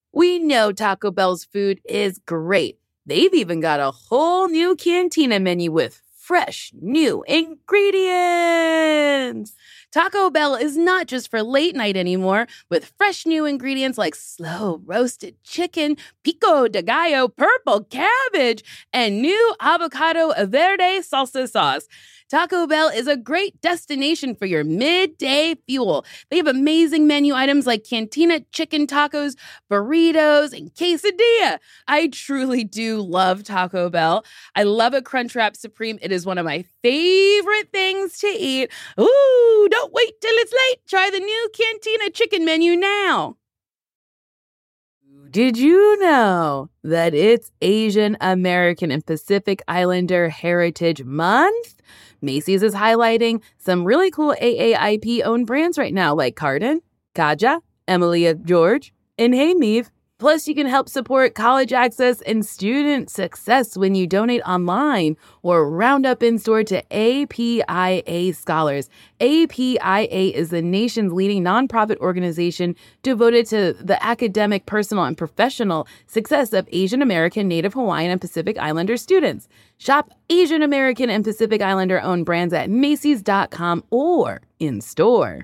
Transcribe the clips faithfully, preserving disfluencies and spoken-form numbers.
We know Taco Bell's food is great. They've even got a whole new Cantina menu with fresh, new ingredients. Taco Bell is not just for late night anymore, with fresh new ingredients like slow roasted chicken, pico de gallo, purple cabbage, and new avocado verde salsa sauce. Taco Bell is a great destination for your midday fuel. They have amazing menu items like Cantina chicken tacos, burritos, and quesadilla. I truly do love Taco Bell. I love a Crunchwrap Supreme. It is one of my favorite things to eat. Ooh, don't wait till it's late. Try the new Cantina chicken menu now. Did you know that it's Asian American and Pacific Islander Heritage Month? Macy's is highlighting some really cool A A I P-owned brands right now, like Cardin, Kaja, Emilia George, and Hey Meave. Plus, you can help support college access and student success when you donate online or round up in store to A P I A Scholars. A P I A is the nation's leading nonprofit organization devoted to the academic, personal, and professional success of Asian American, Native Hawaiian, and Pacific Islander students. Shop Asian American and Pacific Islander owned brands at Macy's dot com or in store.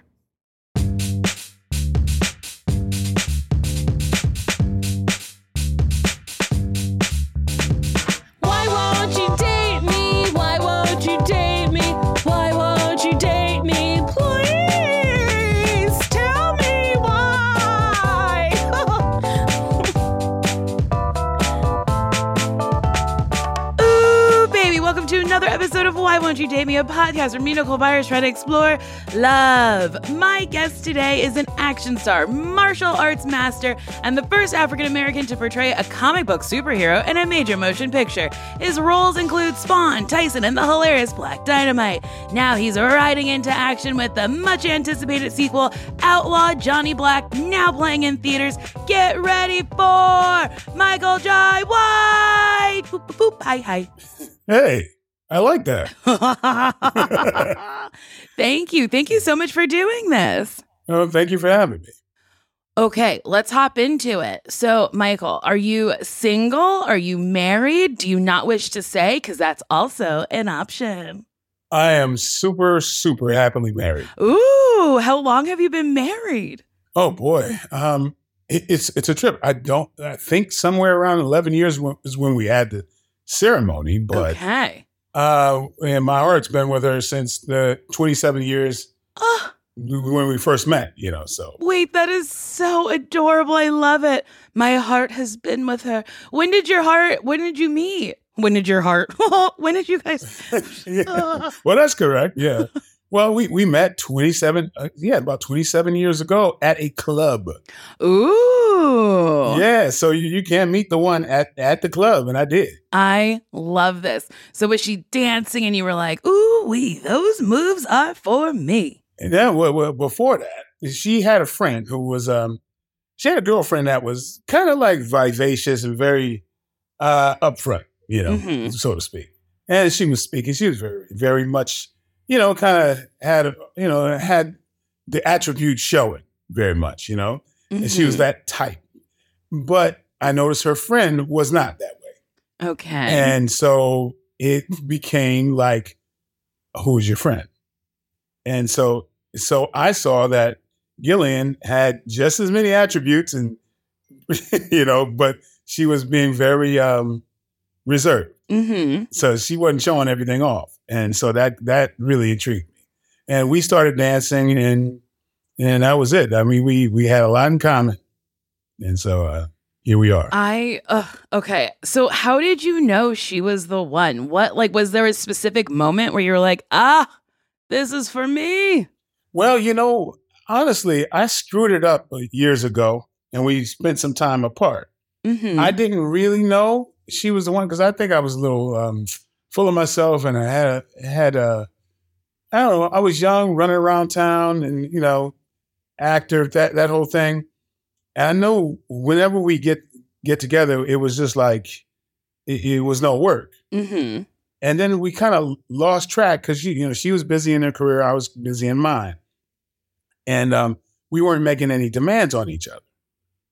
Another episode of Why Won't You Date Me, a podcast where me, Nicole Byers, try to explore love. My guest today is an action star, martial arts master, and the first African-American to portray a comic book superhero in a major motion picture. His roles include Spawn, Tyson, and the hilarious Black Dynamite. Now he's riding into action with the much-anticipated sequel, Outlaw Johnny Black, now playing in theaters. Get ready for Michael Jai White! Boop, boop, boop. Hi, hi. Hey. I like that. Thank you. Thank you so much for doing this. Oh, thank you for having me. Okay, let's hop into it. So, Michael, are you single? Are you married? Do you not wish to say? Because that's also an option. I am super, super happily married. Ooh, how long have you been married? Oh, boy. Um, it, it's it's a trip. I don't, I think somewhere around eleven years is when we had the ceremony. But okay. Uh, and my heart's been with her since the twenty-seven years uh, when we first met, you know, so. Wait, that is so adorable. I love it. My heart has been with her. When did your heart, when did you meet? When did your heart, when did you guys? Yeah. Well, that's correct. Yeah. Well, we, we met twenty-seven, uh, yeah, about twenty-seven years ago at a club. Ooh. Yeah, so you, you can't meet the one at, at the club, and I did. I love this. So was she dancing and you were like, ooh, wee, those moves are for me? And then, well, well, before that, she had a friend who was, um, she had a girlfriend that was kind of like vivacious and very uh, upfront, you know, mm-hmm. so to speak. And she was speaking, she was very, very much, you know, kind of had, you know, had the attributes showing very much, you know, mm-hmm. and she was that type. But I noticed her friend was not that way. Okay. And so it became like, who's your friend? And so, so I saw that Gillian had just as many attributes and, you know, but she was being very um, reserved. Mm-hmm. So she wasn't showing everything off. And so that that really intrigued me. And we started dancing and and that was it. I mean, we we had a lot in common. And so uh, here we are. I, uh, okay. So how did you know she was the one? What, like, was there a specific moment where you were like, ah, this is for me? Well, you know, honestly, I screwed it up years ago and we spent some time apart. Mm-hmm. I didn't really know she was the one because I think I was a little um, full of myself and I had a, had a, I don't know, I was young, running around town and, you know, actor, that, that whole thing. And I know whenever we get, get together, it was just like, it, it was no work. Mm-hmm. And then we kind of lost track because, you know, she was busy in her career. I was busy in mine. And um, we weren't making any demands on each other.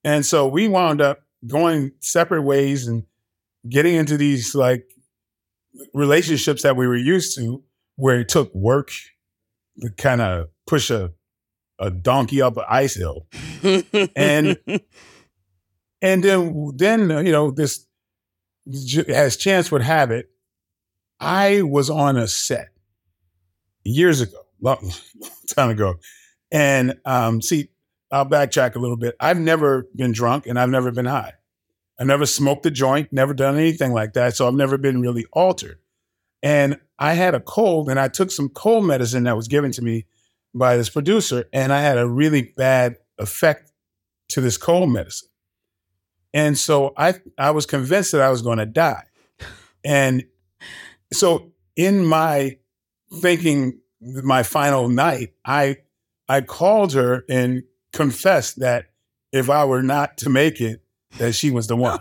And so we wound up going separate ways and getting into these like relationships that we were used to, where it took work to kind of push a, a donkey up an ice hill. and and then, then you know, this, as chance would have it, I was on a set years ago, long, long time ago. And um, see, I'll backtrack a little bit. I've never been drunk and I've never been high. I never smoked a joint, never done anything like that. So I've never been really altered. And I had a cold and I took some cold medicine that was given to me by this producer. And I had a really bad effect to this cold medicine. And so I, I was convinced that I was going to die. And so in my thinking, my final night, I, I called her and confessed that if I were not to make it, that she was the one.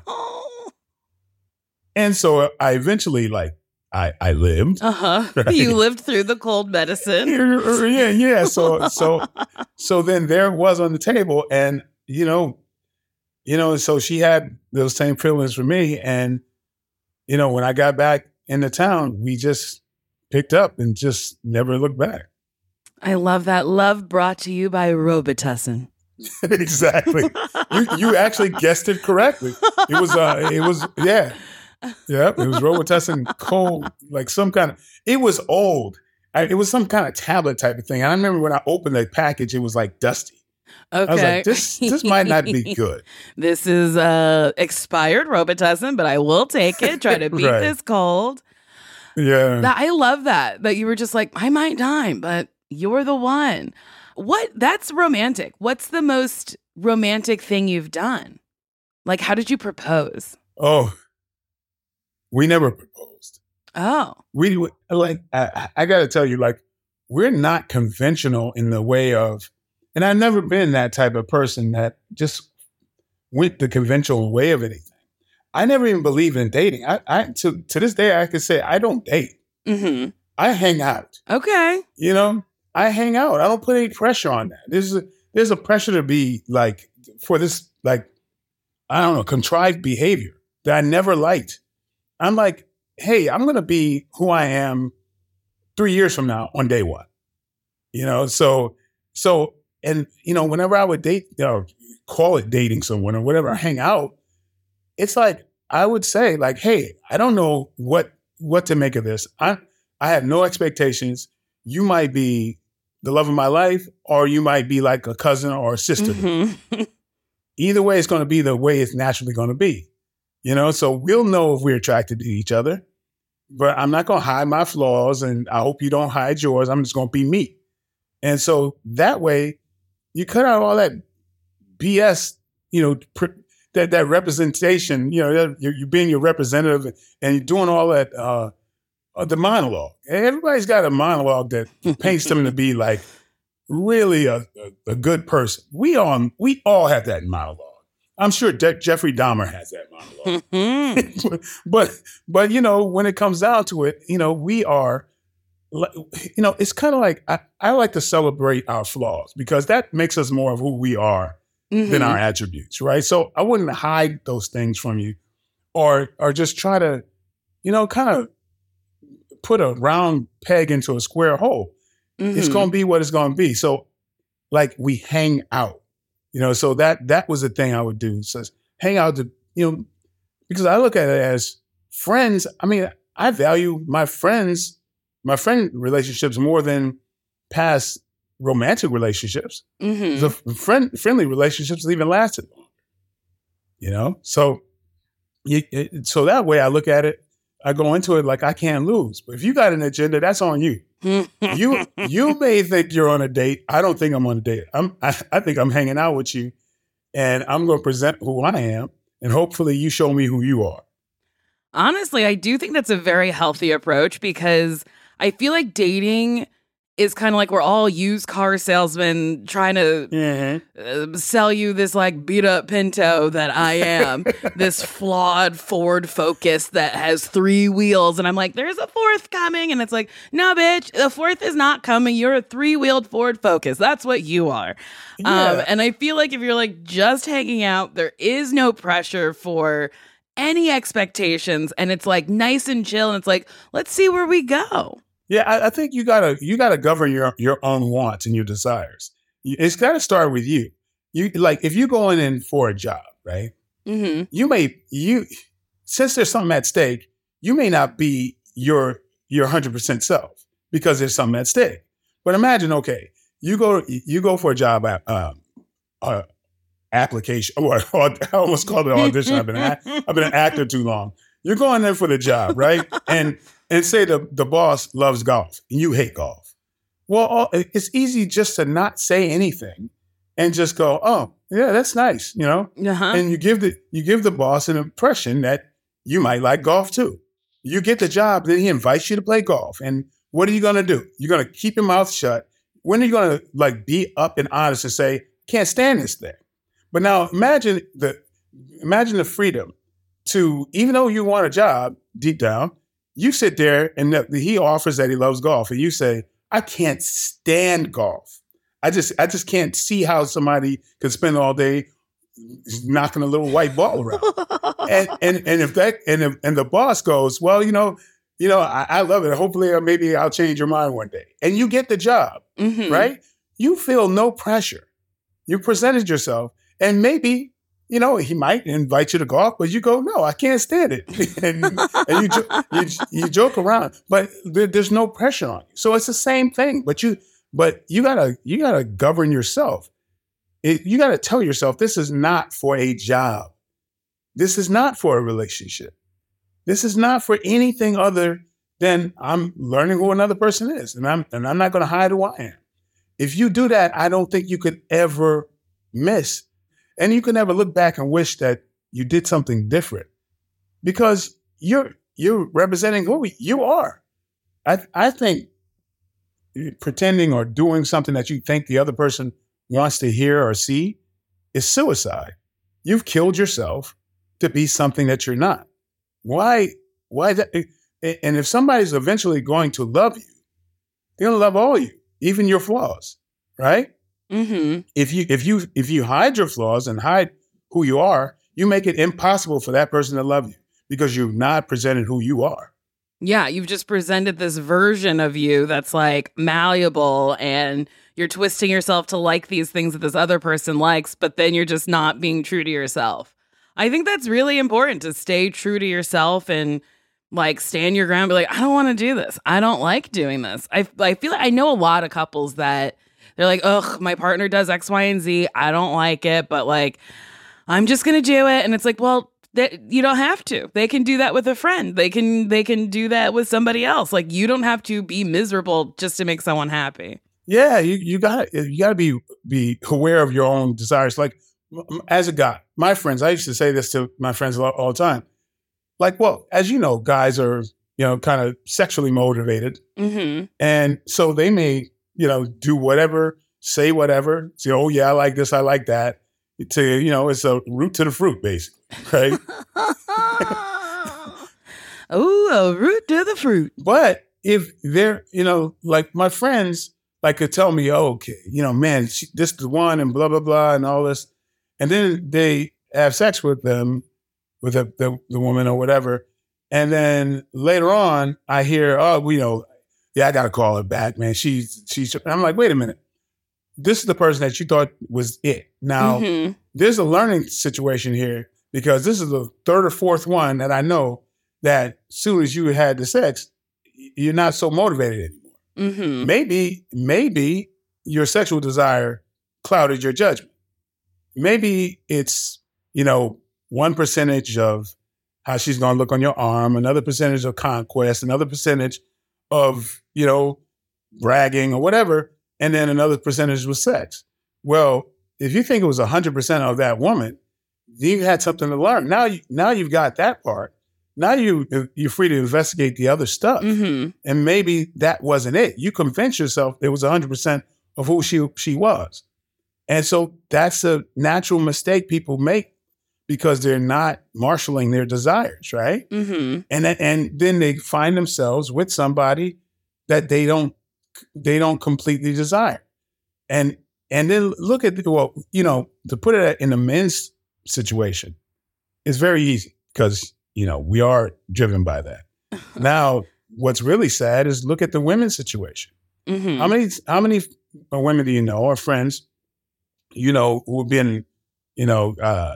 And so I eventually, like, I, I lived. Uh-huh. Right? You lived through the cold medicine. Yeah, yeah. So, so, so then there it was on the table, and you know, you know, so she had those same feelings for me, and you know, when I got back into town, we just picked up and just never looked back. I love that. Love brought to you by Robitussin. Exactly. you, you actually guessed it correctly. It was, uh, it was, yeah. Yeah, it was Robitussin cold, like some kind of, it was old. I, it was some kind of tablet type of thing. And I remember when I opened the package, it was like dusty. Okay. I was like, this, this might not be good. This is uh, expired Robitussin, but I will take it. Try to beat right. this cold. Yeah. That, I love that, that you were just like, I might die, but you're the one. What? That's romantic. What's the most romantic thing you've done? Like, how did you propose? Oh, we never proposed. Oh. We, like, I, I got to tell you, like, we're not conventional in the way of, and I've never been that type of person that just went the conventional way of anything. I never even believed in dating. I, I to, to this day, I can say I don't date. Mm-hmm. I hang out. Okay. You know, I hang out. I don't put any pressure on that. There's a, there's a pressure to be like, for this, like, I don't know, contrived behavior that I never liked. I'm like, hey, I'm going to be who I am three years from now on day one. You know, so, so, and, you know, whenever I would date or call it dating someone or whatever, I hang out, it's like, I would say like, hey, I don't know what, what to make of this. I, I have no expectations. You might be the love of my life, or you might be like a cousin or a sister. Mm-hmm. Either way, it's going to be the way it's naturally going to be. You know, so we'll know if we're attracted to each other, but I'm not going to hide my flaws, and I hope you don't hide yours. I'm just going to be me. And so that way you cut out all that B S, you know, pr- that, that representation, you know, you're, you're being your representative and you're doing all that, uh, uh, the monologue. Everybody's got a monologue that paints them to be like really a, a, a good person. We all, we all have that monologue. I'm sure De- Jeffrey Dahmer has that monologue. but, but, you know, when it comes down to it, you know, we are, you know, it's kind of like, I, I like to celebrate our flaws because that makes us more of who we are mm-hmm. than our attributes, right? So I wouldn't hide those things from you or, or just try to, you know, kind of put a round peg into a square hole. Mm-hmm. It's going to be what it's going to be. So like we hang out. You know, so that that was the thing I would do. So hang out to, you know, because I look at it as friends. I mean, I value my friends, my friend relationships more than past romantic relationships. Mm-hmm. The friend friendly relationships even lasted longer. You know, so you, it, so that way I look at it. I go into it like I can't lose. But if you got an agenda, that's on you. you you may think you're on a date. I don't think I'm on a date. I'm I, I think I'm hanging out with you, and I'm going to present who I am, and hopefully you show me who you are. Honestly, I do think that's a very healthy approach because I feel like dating is kind of like we're all used car salesmen trying to mm-hmm. uh, sell you this like beat up Pinto that I am, this flawed Ford Focus that has three wheels. And I'm like, there's a fourth coming. And it's like, no, bitch, the fourth is not coming. You're a three wheeled Ford Focus. That's what you are. Yeah. Um, and I feel like if you're like just hanging out, there is no pressure for any expectations. And it's like nice and chill. And it's like, let's see where we go. Yeah, I, I think you gotta you gotta govern your your own wants and your desires. It's got to start with you. You like if you're going in for a job, right? Mm-hmm. You may you since there's something at stake, you may not be your your one hundred percent self because there's something at stake. But imagine, okay, you go you go for a job at um, uh, application, or, or I almost called it audition. I've been a, I've been an actor too long. You're going there for the job, right? And And say the, the boss loves golf and you hate golf. Well, it's easy just to not say anything and just go, oh, yeah, that's nice, you know? Uh-huh. And you give the you give the boss an impression that you might like golf too. You get the job, then he invites you to play golf. And what are you going to do? You're going to keep your mouth shut. When are you going to like be up and honest and say, can't stand this thing? But now imagine the imagine the freedom to, even though you want a job deep down, you sit there and the, he offers that he loves golf, and you say, "I can't stand golf. I just, I just can't see how somebody could spend all day knocking a little white ball around." and and and if that and if, and the boss goes, "Well, you know, you know, I, I love it. Hopefully, uh, maybe I'll change your mind one day," and you get the job, mm-hmm. right? You feel no pressure. You presented yourself, and maybe. You know, he might invite you to golf, but you go, no, I can't stand it. and and you, jo- you you joke around, but there, there's no pressure on you. So it's the same thing. But you but you gotta you gotta govern yourself. It, you gotta tell yourself this is not for a job. This is not for a relationship. This is not for anything other than I'm learning who another person is, and I'm and I'm not going to hide who I am. If you do that, I don't think you could ever miss. And you can never look back and wish that you did something different because you're you're representing who you are. I I think pretending or doing something that you think the other person wants to hear or see is suicide. You've killed yourself to be something that you're not. Why? Why that? And if somebody's eventually going to love you, they're going to love all you, even your flaws, right? Mm-hmm. If you if you if you hide your flaws and hide who you are, you make it impossible for that person to love you because you've not presented who you are. Yeah, you've just presented this version of you that's like malleable, and you're twisting yourself to like these things that this other person likes, but then you're just not being true to yourself. I think that's really important, to stay true to yourself and like stand your ground. Be like, I don't want to do this. I don't like doing this. I I feel like I know a lot of couples that. They're like, ugh, my partner does X, Y, and Z. I don't like it, but like, I'm just going to do it. And it's like, well, they, you don't have to. They can do that with a friend. They can they can do that with somebody else. Like, you don't have to be miserable just to make someone happy. Yeah, you you got you got to be be aware of your own desires. Like, as a guy, my friends, I used to say this to my friends all, all the time. Like, well, as you know, guys are, you know, kind of sexually motivated. Mm-hmm. And so they may, you know, do whatever, say whatever, say, oh, yeah, I like this, I like that. To, you know, it's a root to the fruit, basically, right? Oh, a root to the fruit. But if they're, you know, like my friends, like could tell me, oh, okay, you know, man, she, this is the one and blah, blah, blah, and all this. And then they have sex with them, with the, the, the woman or whatever. And then later on, I hear, oh, you know, yeah, I got to call her back, man. She's, she's, I'm like, wait a minute. This is the person that you thought was it. Now, mm-hmm. there's a learning situation here because this is the third or fourth one that I know that as soon as you had the sex, you're not so motivated anymore. Mm-hmm. Maybe, maybe your sexual desire clouded your judgment. Maybe it's, you know, one percentage of how she's going to look on your arm, another percentage of conquest, another percentage of, you know, bragging or whatever, and then another percentage was sex. Well, if you think it was one hundred percent of that woman, you had something to learn. Now, you, now you've got that part. now you, you're free to investigate the other stuff. Mm-hmm. And maybe that wasn't it. You convinced yourself it was one hundred percent of who she she was. And so that's a natural mistake people make because they're not marshaling their desires, right? Mm-hmm. And then, and then they find themselves with somebody that they don't they don't completely desire. And and then look at the, well, you know, to put it in a men's situation, it's very easy because, you know, we are driven by that. Now, what's really sad is look at the women's situation. Mm-hmm. How many how many women do you know or friends, you know, who have been, you know, uh,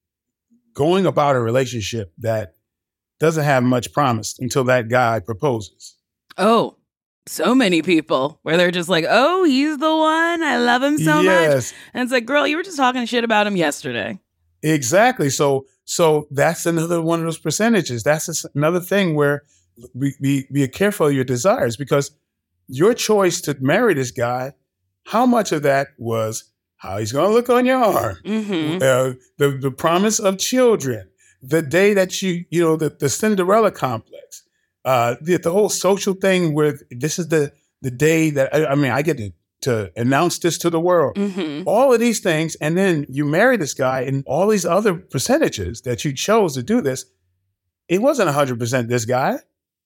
going about a relationship that doesn't have much promise until that guy proposes? Oh, so many people where they're just like, oh, he's the one. I love him so Yes. much. And it's like, girl, you were just talking shit about him yesterday. Exactly. So so that's another one of those percentages. That's another thing where be, be, be careful of your desires, because your choice to marry this guy, how much of that was how he's going to look on your arm, Mm-hmm. uh, the, the promise of children, the day that you, you know, the, the Cinderella complex, uh, the, the whole social thing where this is the, the day that, I, I mean, I get to, to announce this to the world. Mm-hmm. All of these things, and then you marry this guy, and all these other percentages that you chose to do this, it wasn't one hundred percent this guy.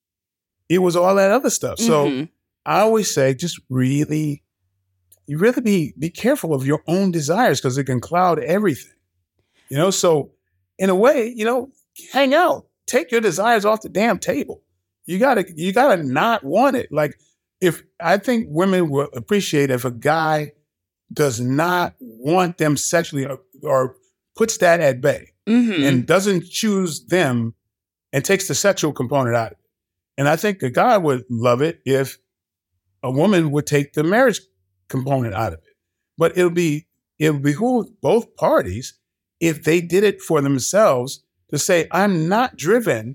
It was all that other stuff. So Mm-hmm. I always say, just really, you really be be careful of your own desires because it can cloud everything. You know, so in a way, you know, hang out, take your desires off the damn table. You gotta, you gotta not want it. Like, if I think women will appreciate if a guy does not want them sexually or, or puts that at bay Mm-hmm. and doesn't choose them and takes the sexual component out of it. And I think a guy would love it if a woman would take the marriage component out of it. But it'll be, it'll behoove both parties if they did it for themselves to say, I'm not driven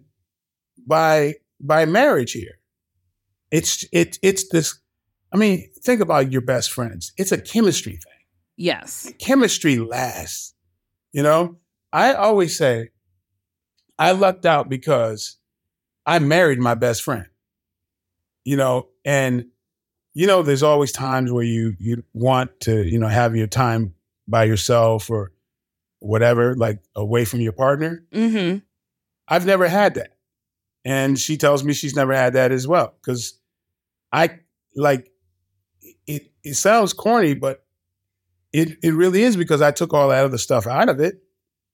by, by marriage here. It's it it's this. I mean, think about your best friends. It's a chemistry thing. Yes. Chemistry lasts. You know, I always say I lucked out because I married my best friend. You know, and you know, there's always times where you you want to, you know, have your time by yourself or whatever, like away from your partner. Mm-hmm. I've never had that, and she tells me she's never had that as well because. I like it. It sounds corny, but it it really is because I took all that other stuff out of it.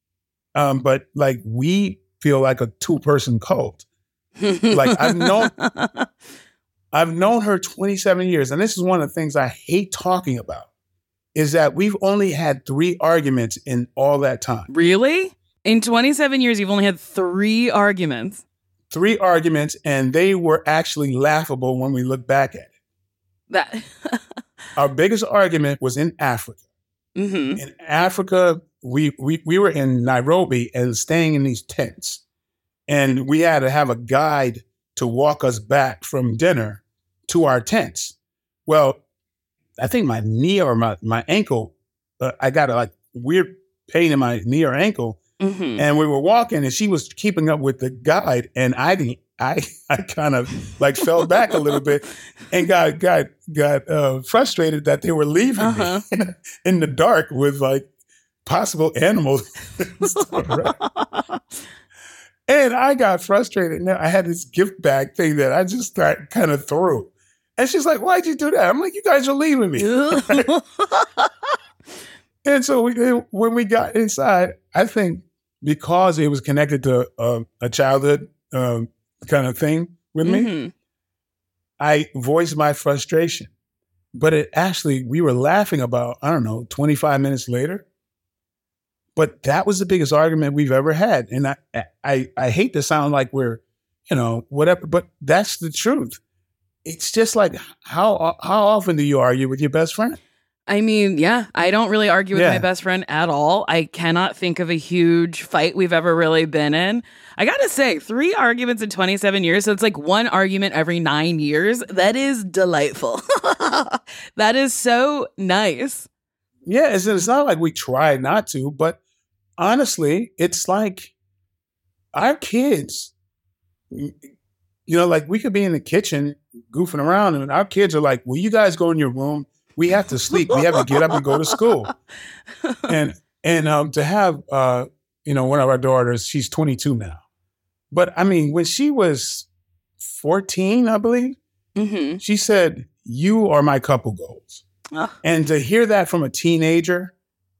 Um, but like we feel like a two person cult. Like I've known, I've known her twenty-seven years, and this is one of the things I hate talking about. Is that we've only had three arguments in all that time. Really? In twenty-seven years, you've only had three arguments. Three arguments, and they were actually laughable when we look back at it. That Our biggest argument was in Africa. Mm-hmm. In Africa, we, we we were in Nairobi and staying in these tents. And we had to have a guide to walk us back from dinner to our tents. Well, I think my knee or my, my ankle, uh, I got a like weird pain in my knee or ankle. Mm-hmm. And we were walking and she was keeping up with the guide. And I didn't, I, I kind of like fell back a little bit and got, got, got uh, frustrated that they were leaving Uh-huh. me in the dark with like possible animals. and stuff, right? And I got frustrated. Now I had this gift bag thing that I just started kind of threw. And she's like, why'd you do that? I'm like, you guys are leaving me. And so we, when we got inside, I think because it was connected to uh, a childhood um, kind of thing with me, Mm-hmm. I voiced my frustration. But it actually, we were laughing about, I don't know, twenty-five minutes later. But that was the biggest argument we've ever had. And I, I, I hate to sound like we're, you know, whatever, but that's the truth. It's just like, how how often do you argue with your best friend? I mean, yeah, I don't really argue with Yeah. my best friend at all. I cannot think of a huge fight we've ever really been in. I gotta say, three arguments in twenty-seven years, so it's like one argument every nine years. That is delightful. That is so nice. Yeah, it's, it's not like we try not to, but honestly, it's like our kids you know, like we could be in the kitchen goofing around and our kids are like, will you guys go in your room? We have to sleep. We have to get up and go to school. And and um, to have, uh, you know, one of our daughters, she's twenty-two now. But I mean, when she was fourteen, I believe, mm-hmm. she said, you are my couple goals. Oh. And to hear that from a teenager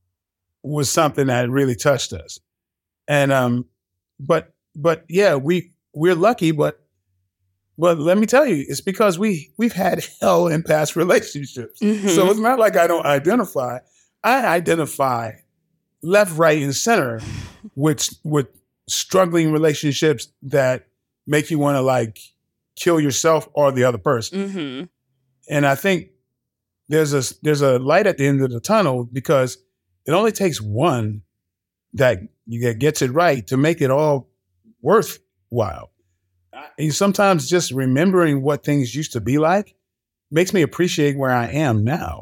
was something that really touched us. And, um, but, but yeah, we, we're lucky, but, but let me tell you, it's because we, we've had hell in past relationships. Mm-hmm. So it's not like I don't identify. I identify left, right, and center with, with struggling relationships that make you want to like kill yourself or the other person. Mm-hmm. And I think there's a, there's a light at the end of the tunnel because it only takes one that, that gets it right to make it all worthwhile. And sometimes just remembering what things used to be like makes me appreciate where I am now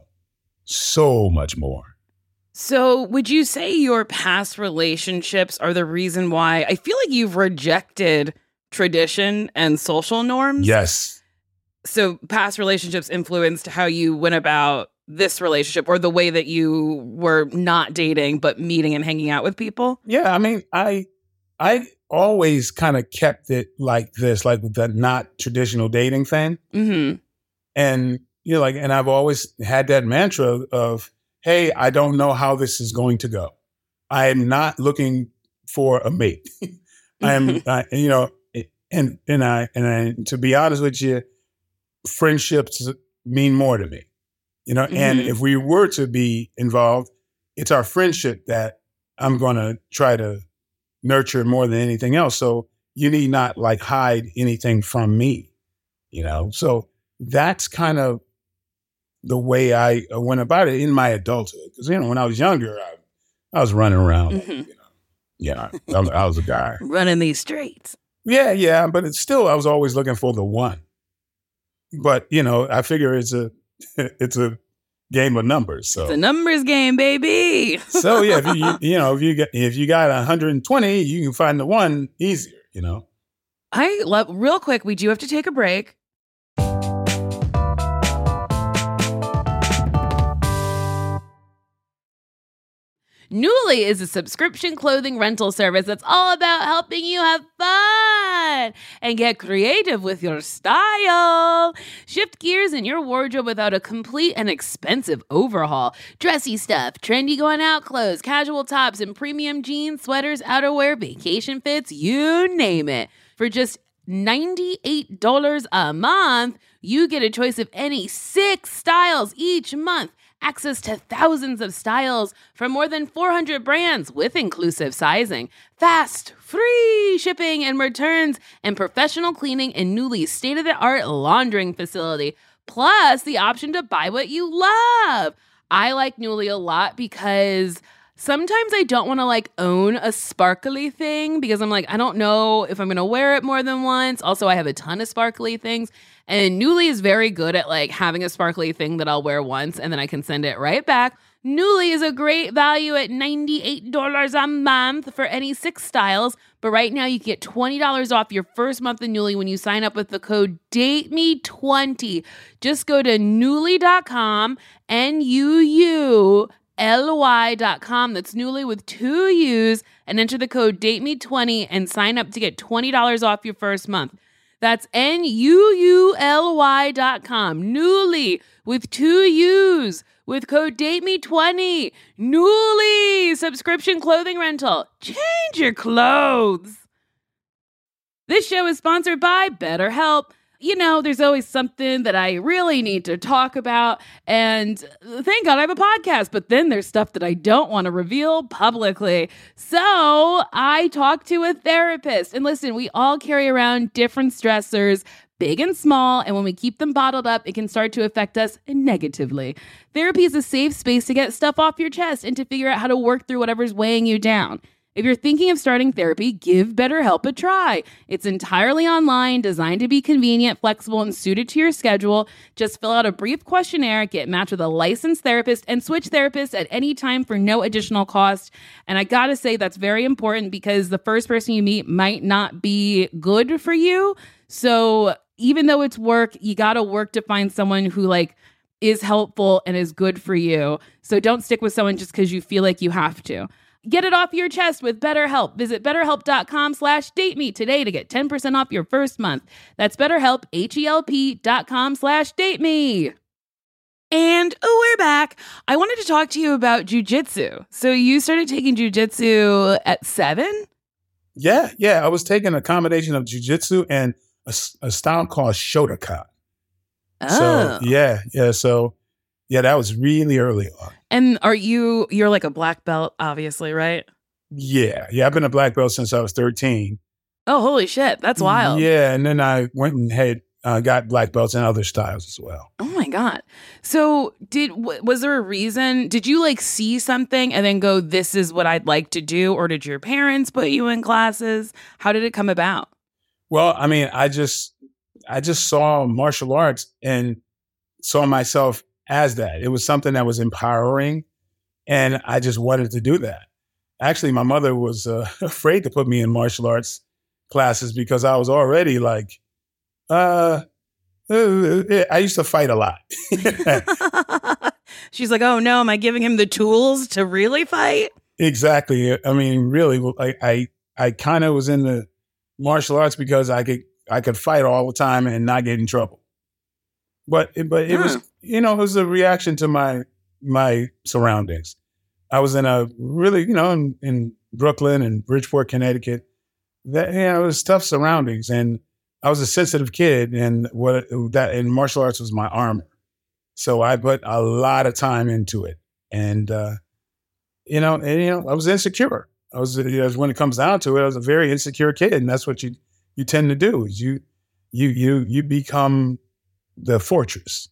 so much more. So would you say your past relationships are the reason why I feel like you've rejected tradition and social norms? Yes. So past relationships influenced how you went about this relationship or the way that you were not dating, but meeting and hanging out with people? Yeah. I mean, I, I always kind of kept it like this, like with the not traditional dating thing. Mm-hmm. And, you know, like, and I've always had that mantra of, hey, I don't know how this is going to go. I am not looking for a mate. I am, I, you know, and, and I, and I, to be honest with you, friendships mean more to me, you know, mm-hmm. and if we were to be involved, it's our friendship that I'm going to try to nurture more than anything else. So you need not like hide anything from me, you know? So that's kind of the way I went about it in my adulthood. Because, you know, when I was younger, I, I was running around, mm-hmm. you know, yeah, I, I was a guy. Running these streets. Yeah, yeah. But it's still, I was always looking for the one. But, you know, I figure it's a, it's a game of numbers. So it's a numbers game, baby. So yeah, if you, you you know if you get if you got one hundred twenty, you can find the one easier. You know. I love real quick. We do have to take a break. Nuuly is a subscription clothing rental service that's all about helping you have fun and get creative with your style. Shift gears in your wardrobe without a complete and expensive overhaul. Dressy stuff, trendy going out clothes, casual tops, and premium jeans, sweaters, outerwear, vacation fits, you name it. For just ninety-eight dollars a month, you get a choice of any six styles each month. Access to thousands of styles from more than four hundred brands with inclusive sizing, fast, free shipping and returns, and professional cleaning in Nuuly's state-of-the-art laundering facility, plus the option to buy what you love. I like Nuuly a lot because sometimes I don't want to like own a sparkly thing because I'm like, I don't know if I'm going to wear it more than once. Also, I have a ton of sparkly things. And Nuuly is very good at like having a sparkly thing that I'll wear once and then I can send it right back. Nuuly is a great value at ninety-eight dollars a month for any six styles. But right now you can get twenty dollars off your first month of Nuuly when you sign up with the code date me twenty. Just go to Nuuly dot com, N U U L Y dot com. That's Nuuly with two U's, and enter the code date me twenty and sign up to get twenty dollars off your first month. That's N U U L Y dot com. Nuuly with two U's with code date me twenty. Nuuly subscription clothing rental. Change your clothes. This show is sponsored by BetterHelp. You know, there's always something that I really need to talk about, and thank God I have a podcast, but then there's stuff that I don't want to reveal publicly. So I talked to a therapist, and listen, we all carry around different stressors, big and small, and when we keep them bottled up, it can start to affect us negatively. Therapy is a safe space to get stuff off your chest and to figure out how to work through whatever's weighing you down. If you're thinking of starting therapy, give BetterHelp a try. It's entirely online, designed to be convenient, flexible, and suited to your schedule. Just fill out a brief questionnaire, get matched with a licensed therapist, and switch therapists at any time for no additional cost. And I gotta say, that's very important because the first person you meet might not be good for you. So even though it's work, you gotta work to find someone who like is helpful and is good for you. So don't stick with someone just because you feel like you have to. Get it off your chest with BetterHelp. Visit betterhelp.com slash date me today to get ten percent off your first month. That's BetterHelp, H-E-L-P dot com slash date me. And oh, we're back. I wanted to talk to you about jujitsu. So you started taking jujitsu at seven? Yeah, yeah. I was taking a combination of jujitsu and a, a style called Shotokan. Oh. So, yeah, yeah. So, yeah, that was really early on. And are you, you're like a black belt, obviously, right? Yeah, yeah. I've been a black belt since I was thirteen. Oh, holy shit. That's wild. Yeah, and then I went and had uh, got black belts in other styles as well. Oh my God. So did, w- was there a reason? Did you like see something and then go, this is what I'd like to do? Or did your parents put you in classes? How did it come about? Well, I mean, I just, I just saw martial arts and saw myself as that. It was something that was empowering, and I just wanted to do that. Actually, my mother was uh, afraid to put me in martial arts classes because I was already like, uh, uh I used to fight a lot. She's like, oh no, am I giving him the tools to really fight? Exactly. I mean, really, I I, I kind of was in the martial arts because I could I could fight all the time and not get in trouble. But but it huh. was, you know, it was a reaction to my my surroundings. I was in a really, you know, in, in Brooklyn and Bridgeport, Connecticut. That, you know, it was tough surroundings, and I was a sensitive kid, and what that and martial arts was my armor. So I put a lot of time into it, and uh, you know, and you know, I was insecure. I was, you know, when it comes down to it, I was a very insecure kid, and that's what you you tend to do. Is you you you you become the fortress.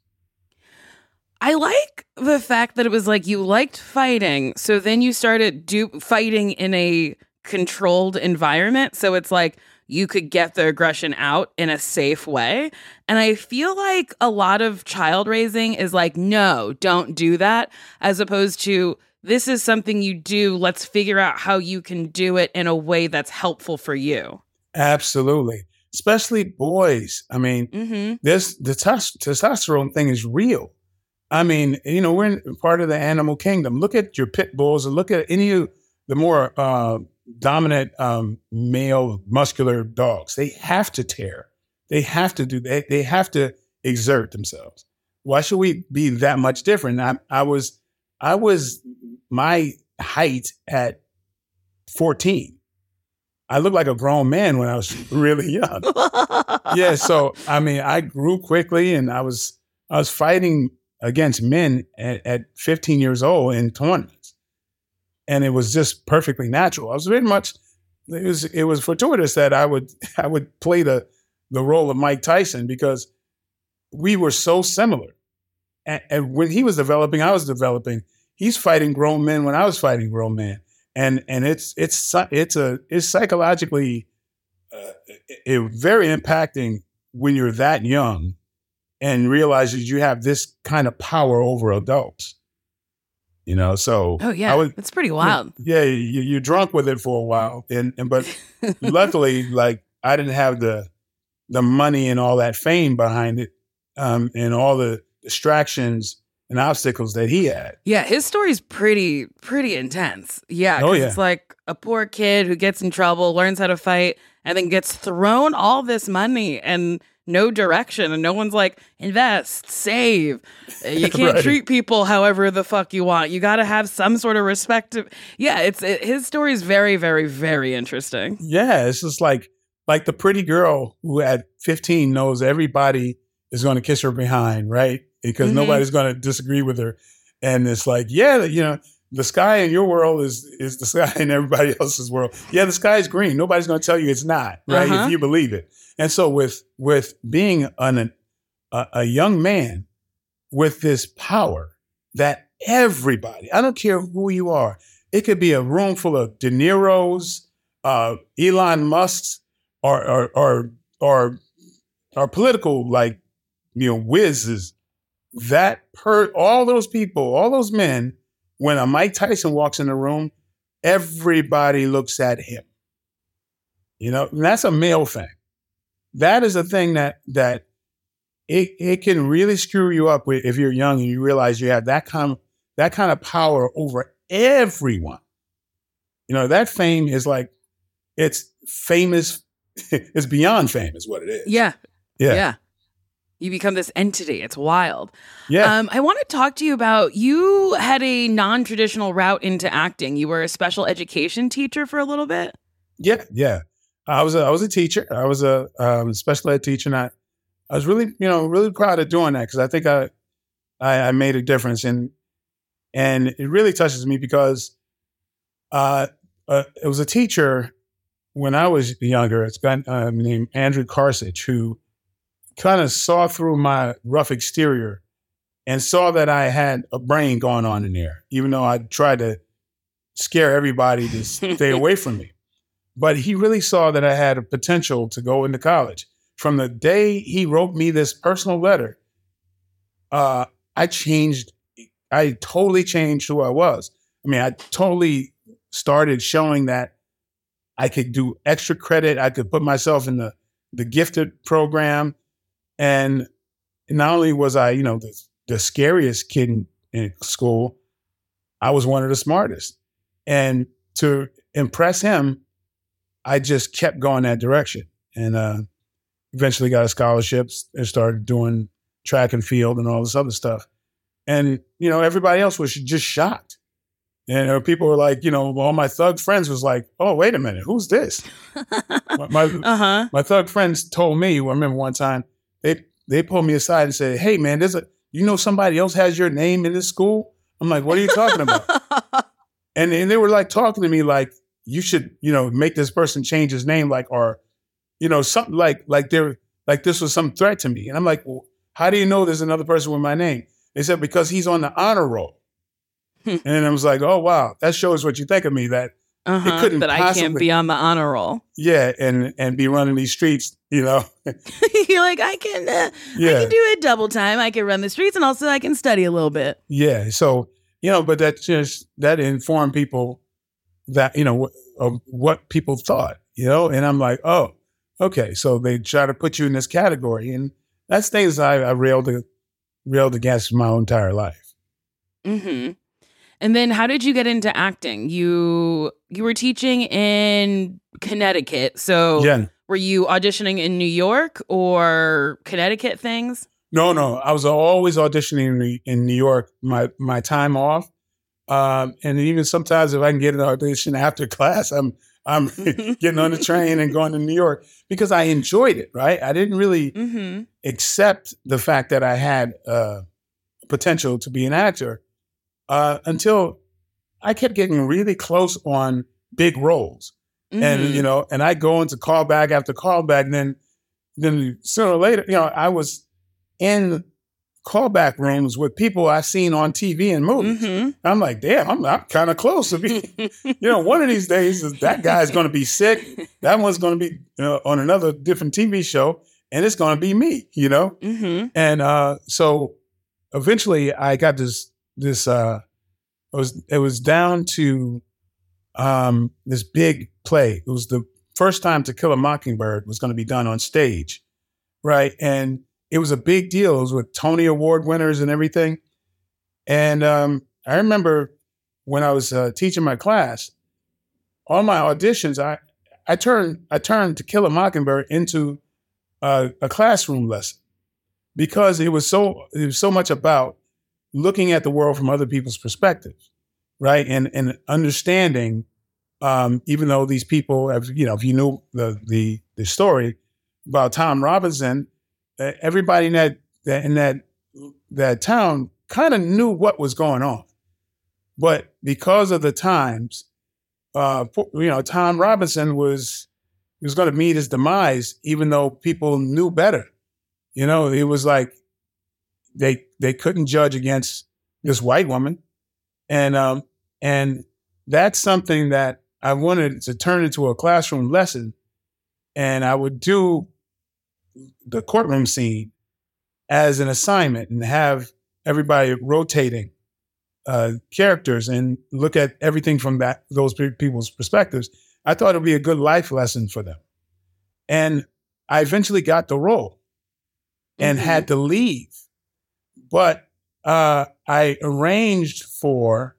I like the fact that it was like you liked fighting, so then you started do fighting in a controlled environment. So it's like you could get the aggression out in a safe way. And I feel like a lot of child raising is like, no, don't do that, as opposed to this is something you do. Let's figure out how you can do it in a way that's helpful for you. Absolutely. Especially boys. I mean, mm-hmm. this the tes- testosterone thing is real. I mean, you know, we're in part of the animal kingdom. Look at your pit bulls and look at any of the more uh, dominant um, male muscular dogs. They have to tear. They have to do that. They have to exert themselves. Why should we be that much different? I, I was, I was my height at fourteen. I looked like a grown man when I was really young. Yeah. So, I mean, I grew quickly, and I was, I was fighting against men at, at fifteen years old in tournaments. And it was just perfectly natural. I was very much, it was, it was fortuitous that I would, I would play the, the role of Mike Tyson because we were so similar. And, and when he was developing, I was developing. He's fighting grown men when I was fighting grown men. And and it's it's it's a it's psychologically uh, it, it very impacting when you're that young and realizes you have this kind of power over adults. You know, so oh yeah, was, it's pretty wild. Yeah, you, you're drunk with it for a while, and and but luckily, like I didn't have the the money and all that fame behind it, um, and all the distractions and obstacles that he had. Yeah, his story's pretty, pretty intense. Yeah, oh, yeah. It's like a poor kid who gets in trouble, learns how to fight, and then gets thrown all this money and no direction. And no one's like, invest, save. You can't right. treat people however the fuck you want. You got to have some sort of respect. To, yeah, it's it, his story is very, very, very interesting. Yeah, it's just like like the pretty girl who at fifteen knows everybody is going to kiss her behind, right? Because mm-hmm. nobody's going to disagree with her. And it's like, yeah, you know, the sky in your world is is the sky in everybody else's world. Yeah, the sky is green. Nobody's going to tell you it's not, right? Uh-huh. If you believe it. And so with with being an, a, a young man with this power that everybody, I don't care who you are, It could be a room full of De Niro's, uh, Elon Musk's, or or or or, or political like you know whizzes. That per all those people, all those men. When a Mike Tyson walks in the room, everybody looks at him. You know, and that's a male thing. That is a thing that that it it can really screw you up with if you're young and you realize you have that kind of that kind of power over everyone. You know, that fame is like it's famous, it's beyond fame, is what it is. Yeah. Yeah. Yeah. You become this entity. It's wild. Yeah. Um, I want to talk to you about, you had a non-traditional route into acting. You were a special education teacher for a little bit. Yeah. Yeah. I was a, I was a teacher. I was a um, special ed teacher. And I, I was really, you know, really proud of doing that because I think I, I, I made a difference. And, and it really touches me because uh, uh, it was a teacher when I was younger. It's got uh, named Andrew Karsich, who kind of saw through my rough exterior and saw that I had a brain going on in there, even though I tried to scare everybody to stay away from me. But he really saw that I had a potential to go into college. From the day he wrote me this personal letter, uh, I changed. I totally changed who I was. I mean, I totally started showing that I could do extra credit. I could put myself in the, the gifted program. And not only was I, you know, the, the scariest kid in, in school, I was one of the smartest. And to impress him, I just kept going that direction. And uh, eventually got a scholarship and started doing track and field and all this other stuff. And, you know, everybody else was just shocked. And uh, people were like, you know, all my thug friends was like, oh, wait a minute, who's this? my my, uh-huh. my thug friends told me, I remember one time, They they pulled me aside and said, hey, man, there's a, you know, somebody else has your name in this school? I'm like, what are you talking about? and, and they were like talking to me like, you should, you know, make this person change his name, like, or, you know, something like, like they're, like this was some threat to me. And I'm like, well, how do you know there's another person with my name? They said, because he's on the honor roll. And I was like, oh, wow, that shows what you think of me, that Uh-huh, it couldn't that possibly, I can't be on the honor roll. Yeah, and and be running these streets, you know. You're like, I can, uh, yeah. I can do it double time. I can run the streets, and also I can study a little bit. Yeah, so you know, but that just that informed people that you know of what people thought, you know, and I'm like, oh, okay, so they try to put you in this category, and that's things I, I railed railed against my whole entire life. Mm-hmm. And then how did you get into acting? You you were teaching in Connecticut. So yeah. Were you auditioning in New York or Connecticut things? No, no. I was always auditioning in New York, my, my time off. Um, and even sometimes if I can get an audition after class, I'm I'm getting on the train and going to New York because I enjoyed it, right? I didn't really mm-hmm. accept the fact that I had uh, potential to be an actor. Uh, until I kept getting really close on big roles. Mm-hmm. And, you know, and I go into callback after callback. And then, then sooner or later, you know, I was in callback rooms with people I've seen on T V and movies. Mm-hmm. I'm like, damn, I'm, I'm kind of close to be, you know, one of these days that guy's going to be sick. That one's going to be you know, on another different T V show. And it's going to be me, you know? Mm-hmm. And uh, so eventually I got this, This uh, it was it was down to um, this big play. It was the first time To Kill a Mockingbird was going to be done on stage, right? And it was a big deal. It was with Tony Award winners and everything. And um, I remember when I was uh, teaching my class, on my auditions, I I turned I turned To Kill a Mockingbird into uh, a classroom lesson because it was so it was so much about looking at the world from other people's perspectives, right? And and understanding, um, even though these people have, you know, if you knew the the the story about Tom Robinson, uh, everybody in that, that in that that town kind of knew what was going on, but because of the times, uh, you know, Tom Robinson was was going to meet his demise, even though people knew better. You know, it was like. They they couldn't judge against this white woman, and um and that's something that I wanted to turn into a classroom lesson. And I would do the courtroom scene as an assignment and have everybody rotating uh, characters and look at everything from that those people's perspectives. I thought it would be a good life lesson for them. And I eventually got the role and mm-hmm. had to leave. But uh, I arranged for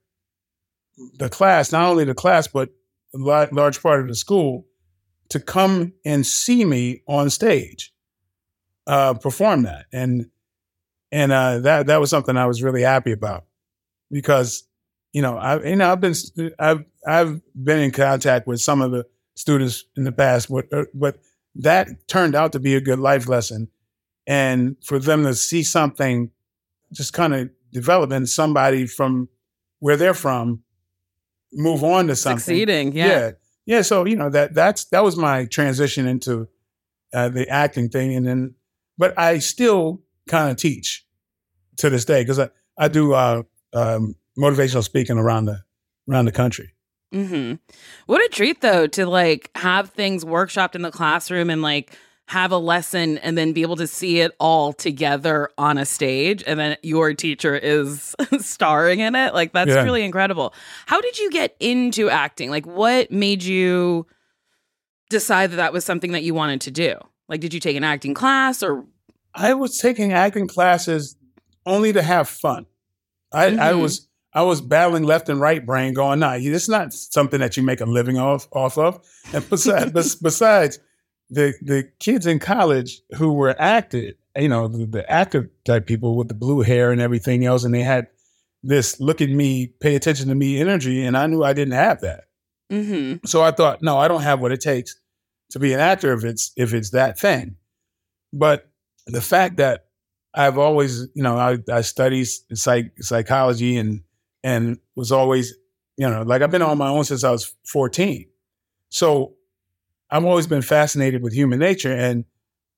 the class, not only the class, but a large part of the school, to come and see me on stage, uh, perform that. And and uh, that that was something I was really happy about because, you know, I you know I've been I've I've been in contact with some of the students in the past, but but that turned out to be a good life lesson, and for them to see something just kind of develop in somebody from where they're from, move on to something. Succeeding, yeah. Yeah. Yeah. So, you know, that that's that was my transition into uh, the acting thing. And then, but I still kind of teach to this day because I, I do uh, um, motivational speaking around the around the country. Mm-hmm. What a treat, though, to like have things workshopped in the classroom and like have a lesson and then be able to see it all together on a stage and then your teacher is starring in it. Like, that's yeah. really incredible. How did you get into acting? Like, what made you decide that that was something that you wanted to do? Like, did you take an acting class or? I was taking acting classes only to have fun. I, mm-hmm. I was I was battling left and right brain going, nah, this is not something that you make a living off, off of. And besides, besides the the kids in college who were acted, you know, the, the actor type people with the blue hair and everything else, and they had this look at me, pay attention to me energy, and I knew I didn't have that. Mm-hmm. So I thought, no, I don't have what it takes to be an actor if it's if it's that thing. But the fact that I've always, you know, I, I studied psych, psychology and and was always, you know, like I've been on my own since I was fourteen. So I've always been fascinated with human nature, and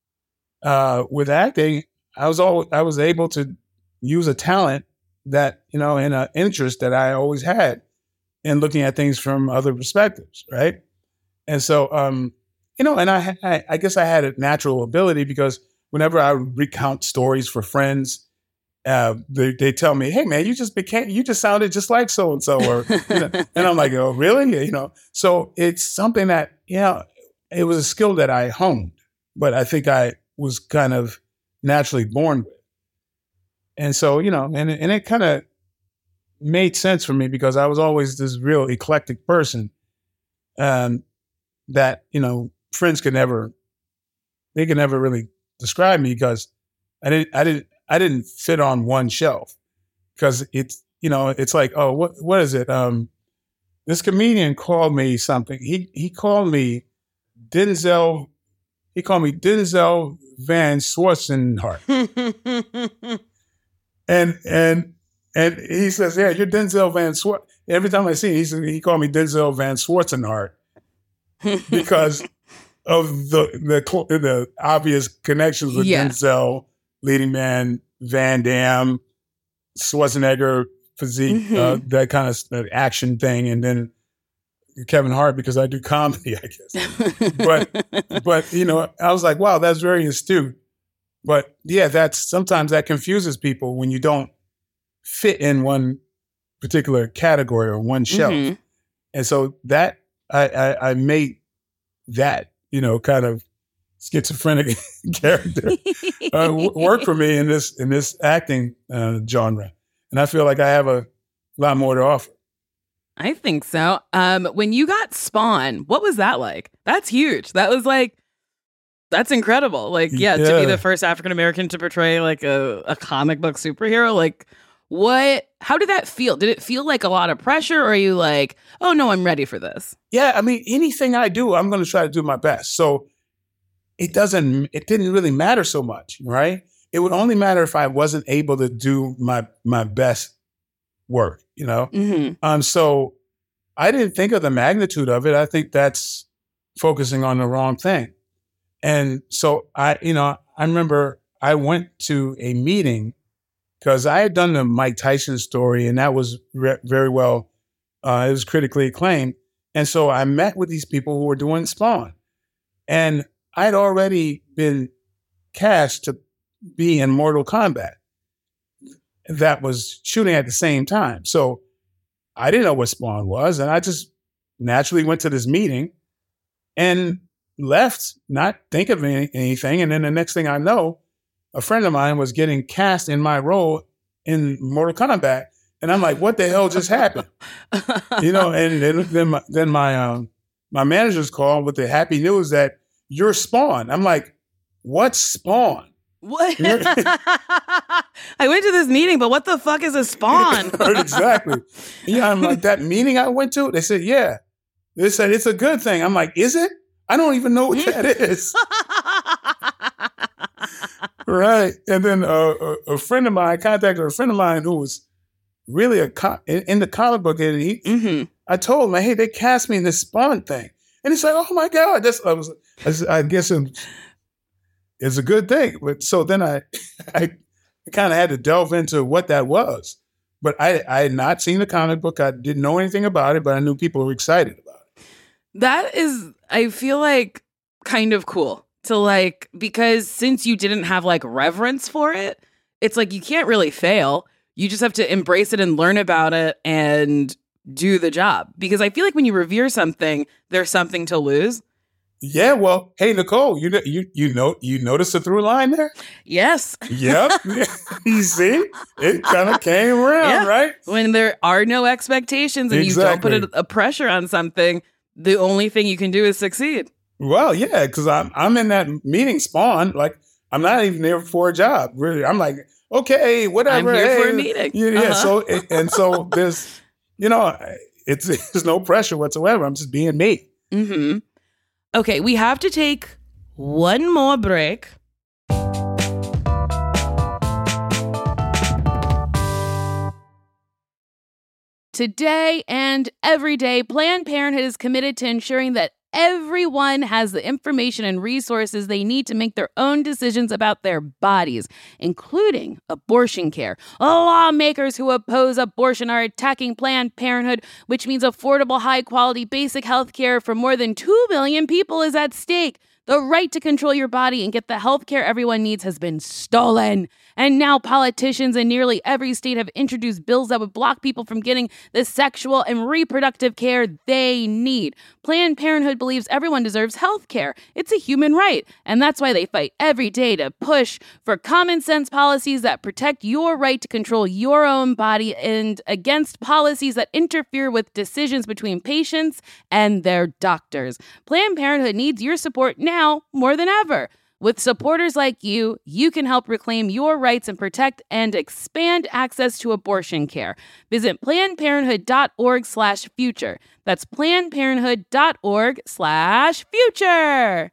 uh, with acting, I was always, I was able to use a talent that, you know, and an interest that I always had in looking at things from other perspectives, right? And so, um, you know, and I, I, I guess I had a natural ability because whenever I recount stories for friends, uh, they, they tell me, "Hey, man, you just became, you just sounded just like so and so," or, you know, and I'm like, "Oh, really?" You know, so it's something that, you know, it was a skill that I honed, but I think I was kind of naturally born with. And so, you know, and, and it kind of made sense for me because I was always this real eclectic person um, that, you know, friends could never, they could never really describe me because I didn't, I didn't, I didn't fit on one shelf because it's, you know, it's like, oh, what, what is it? Um, this comedian called me something. He, he called me Denzel, he called me Denzel Van Schwarzenegger. and, and, and he says, "Yeah, you're Denzel Van Schwarzenegger." Every time I see him, he says, he called me Denzel Van Schwarzenegger because of the, the, the obvious connections with yeah. Denzel, leading man, Van Damme, Schwarzenegger physique, mm-hmm. uh, that kind of uh, action thing. And then Kevin Hart because I do comedy, I guess. but, but, you know, I was like, wow, that's very astute. But yeah, that's sometimes that confuses people when you don't fit in one particular category or one shelf. Mm-hmm. And so that I, I, I made that, you know, kind of schizophrenic character uh, w- work for me in this, in this acting uh, genre. And I feel like I have a lot more to offer. I think so. Um, when you got Spawn, what was that like? That's huge. That was like, that's incredible. Like, yeah, yeah. to be the first African-American to portray like a, a comic book superhero. Like, what, how did that feel? Did it feel like a lot of pressure or are you like, oh no, I'm ready for this? Yeah. I mean, anything I do, I'm going to try to do my best. So it doesn't, it didn't really matter so much, right? It would only matter if I wasn't able to do my, my best work, you know? Mm-hmm. Um, so I didn't think of the magnitude of it. I think that's focusing on the wrong thing. And so I, you know, I remember I went to a meeting because I had done the Mike Tyson story and that was re- very well Uh, it was critically acclaimed. And so I met with these people who were doing Spawn. And I'd already been cast to be in Mortal Kombat that was shooting at the same time. So I didn't know what Spawn was. And I just naturally went to this meeting and left, not think of any, anything. And then the next thing I know, a friend of mine was getting cast in my role in Mortal Kombat. And I'm like, what the hell just happened? You know, and then, then my, then my, um, my manager's called with the happy news that you're Spawn. I'm like, what's Spawn? What? I went to this meeting, but what the fuck is a Spawn? Exactly. Yeah, I'm like, that meeting I went to, they said, yeah. They said, it's a good thing. I'm like, is it? I don't even know what that is. Right. And then uh, a, a friend of mine, I contacted a friend of mine who was really a co- in, in the comic book. And he, mm-hmm. I told him, hey, they cast me in this Spawn thing. And he's like, oh my God. That's, I, was, I, I guess it, it's a good thing. But so then I, I kind of had to delve into what that was. But I, I had not seen the comic book. I didn't know anything about it, but I knew people were excited about it. That is, I feel like, kind of cool to like, because since you didn't have like reverence for it, it's like you can't really fail. You just have to embrace it and learn about it and do the job. Because I feel like when you revere something, there's something to lose. Yeah, well, hey, Nicole, you you you know you noticed the through line there? Yes. Yep. You see, it kind of came around, yeah. Right? When there are no expectations and exactly. you don't put a, a pressure on something, the only thing you can do is succeed. Well, yeah, because I'm I'm in that meeting Spawn. Like, I'm not even there for a job. Really, I'm like, okay, whatever. I'm here hey, for a meeting. Yeah, yeah. Uh-huh. So and so there's, you know, it's there's no pressure whatsoever. I'm just being me. Mm-hmm. Okay, we have to take one more break. Today and every day, Planned Parenthood is committed to ensuring that everyone has the information and resources they need to make their own decisions about their bodies, including abortion care. Lawmakers who oppose abortion are attacking Planned Parenthood, which means affordable, high-quality, basic health care for more than two million people is at stake. The right to control your body and get the health care everyone needs has been stolen. And now politicians in nearly every state have introduced bills that would block people from getting the sexual and reproductive care they need. Planned Parenthood believes everyone deserves health care. It's a human right. And that's why they fight every day to push for common sense policies that protect your right to control your own body and against policies that interfere with decisions between patients and their doctors. Planned Parenthood needs your support now. Now, more than ever. With supporters like you, you can help reclaim your rights and protect and expand access to abortion care. Visit PlannedParenthood.org slash future. That's PlannedParenthood.org slash future.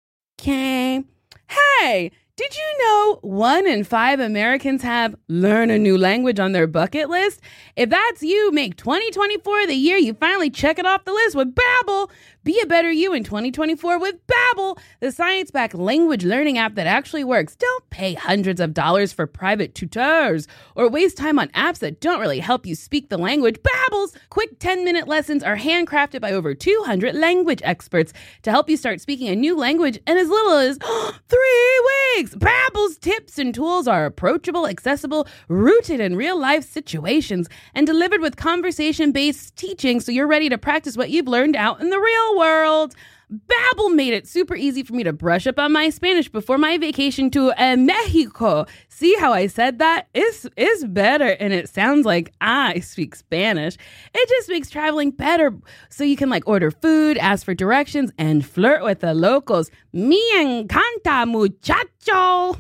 Okay. Hey, did you know one in five Americans have learn a new language on their bucket list? If that's you, make twenty twenty-four the year you finally check it off the list with Babbel. Be a better you in twenty twenty-four with Babbel, the science-backed language learning app that actually works. Don't pay hundreds of dollars for private tutors or waste time on apps that don't really help you speak the language. Babbel's quick ten-minute lessons are handcrafted by over two hundred language experts to help you start speaking a new language in as little as three weeks. Babbel's tips and tools are approachable, accessible, rooted in real-life situations, and delivered with conversation-based teaching so you're ready to practice what you've learned out in the real world. Babbel made it super easy for me to brush up on my Spanish before my vacation to uh, Mexico. See how I said that? It's, it's better, and it sounds like I speak Spanish. It just makes traveling better, so you can like order food, ask for directions, and flirt with the locals. Me encanta, muchacho.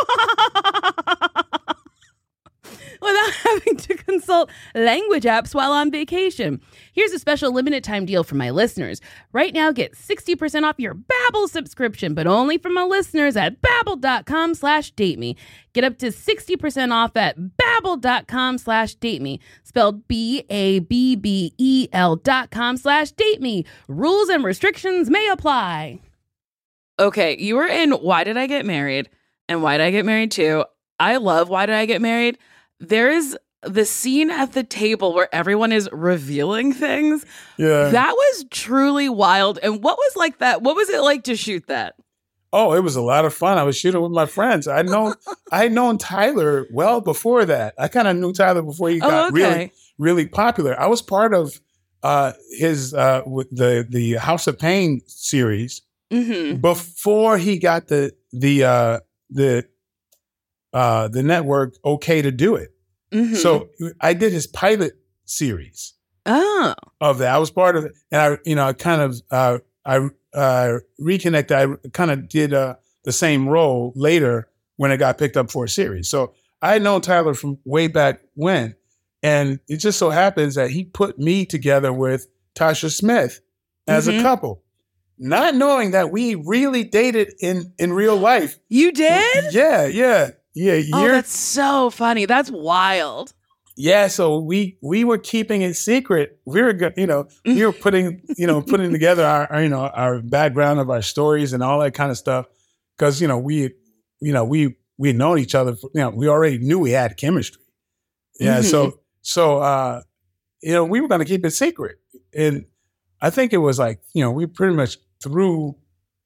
Without having to consult language apps while on vacation. Here's a special limited time deal for my listeners. Right now, get sixty percent off your Babbel subscription, but only for my listeners at babbel.com slash date me. Get up to sixty percent off at babbel.com slash date me. Spelled B A B B E L dot com slash date me. Rules and restrictions may apply. Okay, you were in Why Did I Get Married? And Why Did I Get Married Too? I love Why Did I Get Married? There is the scene at the table where everyone is revealing things. Yeah. That was truly wild. And what was like that? What was it like to shoot that? Oh, it was a lot of fun. I was shooting with my friends. I know I had known Tyler well before that. I kind of knew Tyler before he got oh, okay. really, really popular. I was part of uh, his uh, with the the House of Pain series mm-hmm. before he got the the uh, the uh, the network okay to do it. Mm-hmm. So I did his pilot series oh. of that. I was part of it, and I you know I kind of uh, I. Uh, reconnected. I kind of did uh, the same role later when it got picked up for a series. So I had known Tyler from way back when, and it just so happens that he put me together with Tasha Smith as mm-hmm. a couple, not knowing that we really dated in in real life. You did? Yeah, yeah, yeah. Oh, that's so funny. That's wild. Yeah, so we we were keeping it secret. We were, you know, we were putting, you know, putting together our, our, you know, our background of our stories and all that kind of stuff, because you know we, you know, we we had known each other. For, you know, we already knew we had chemistry. Yeah, mm-hmm. so so uh, you know, we were going to keep it secret, and I think it was like, you know, we pretty much threw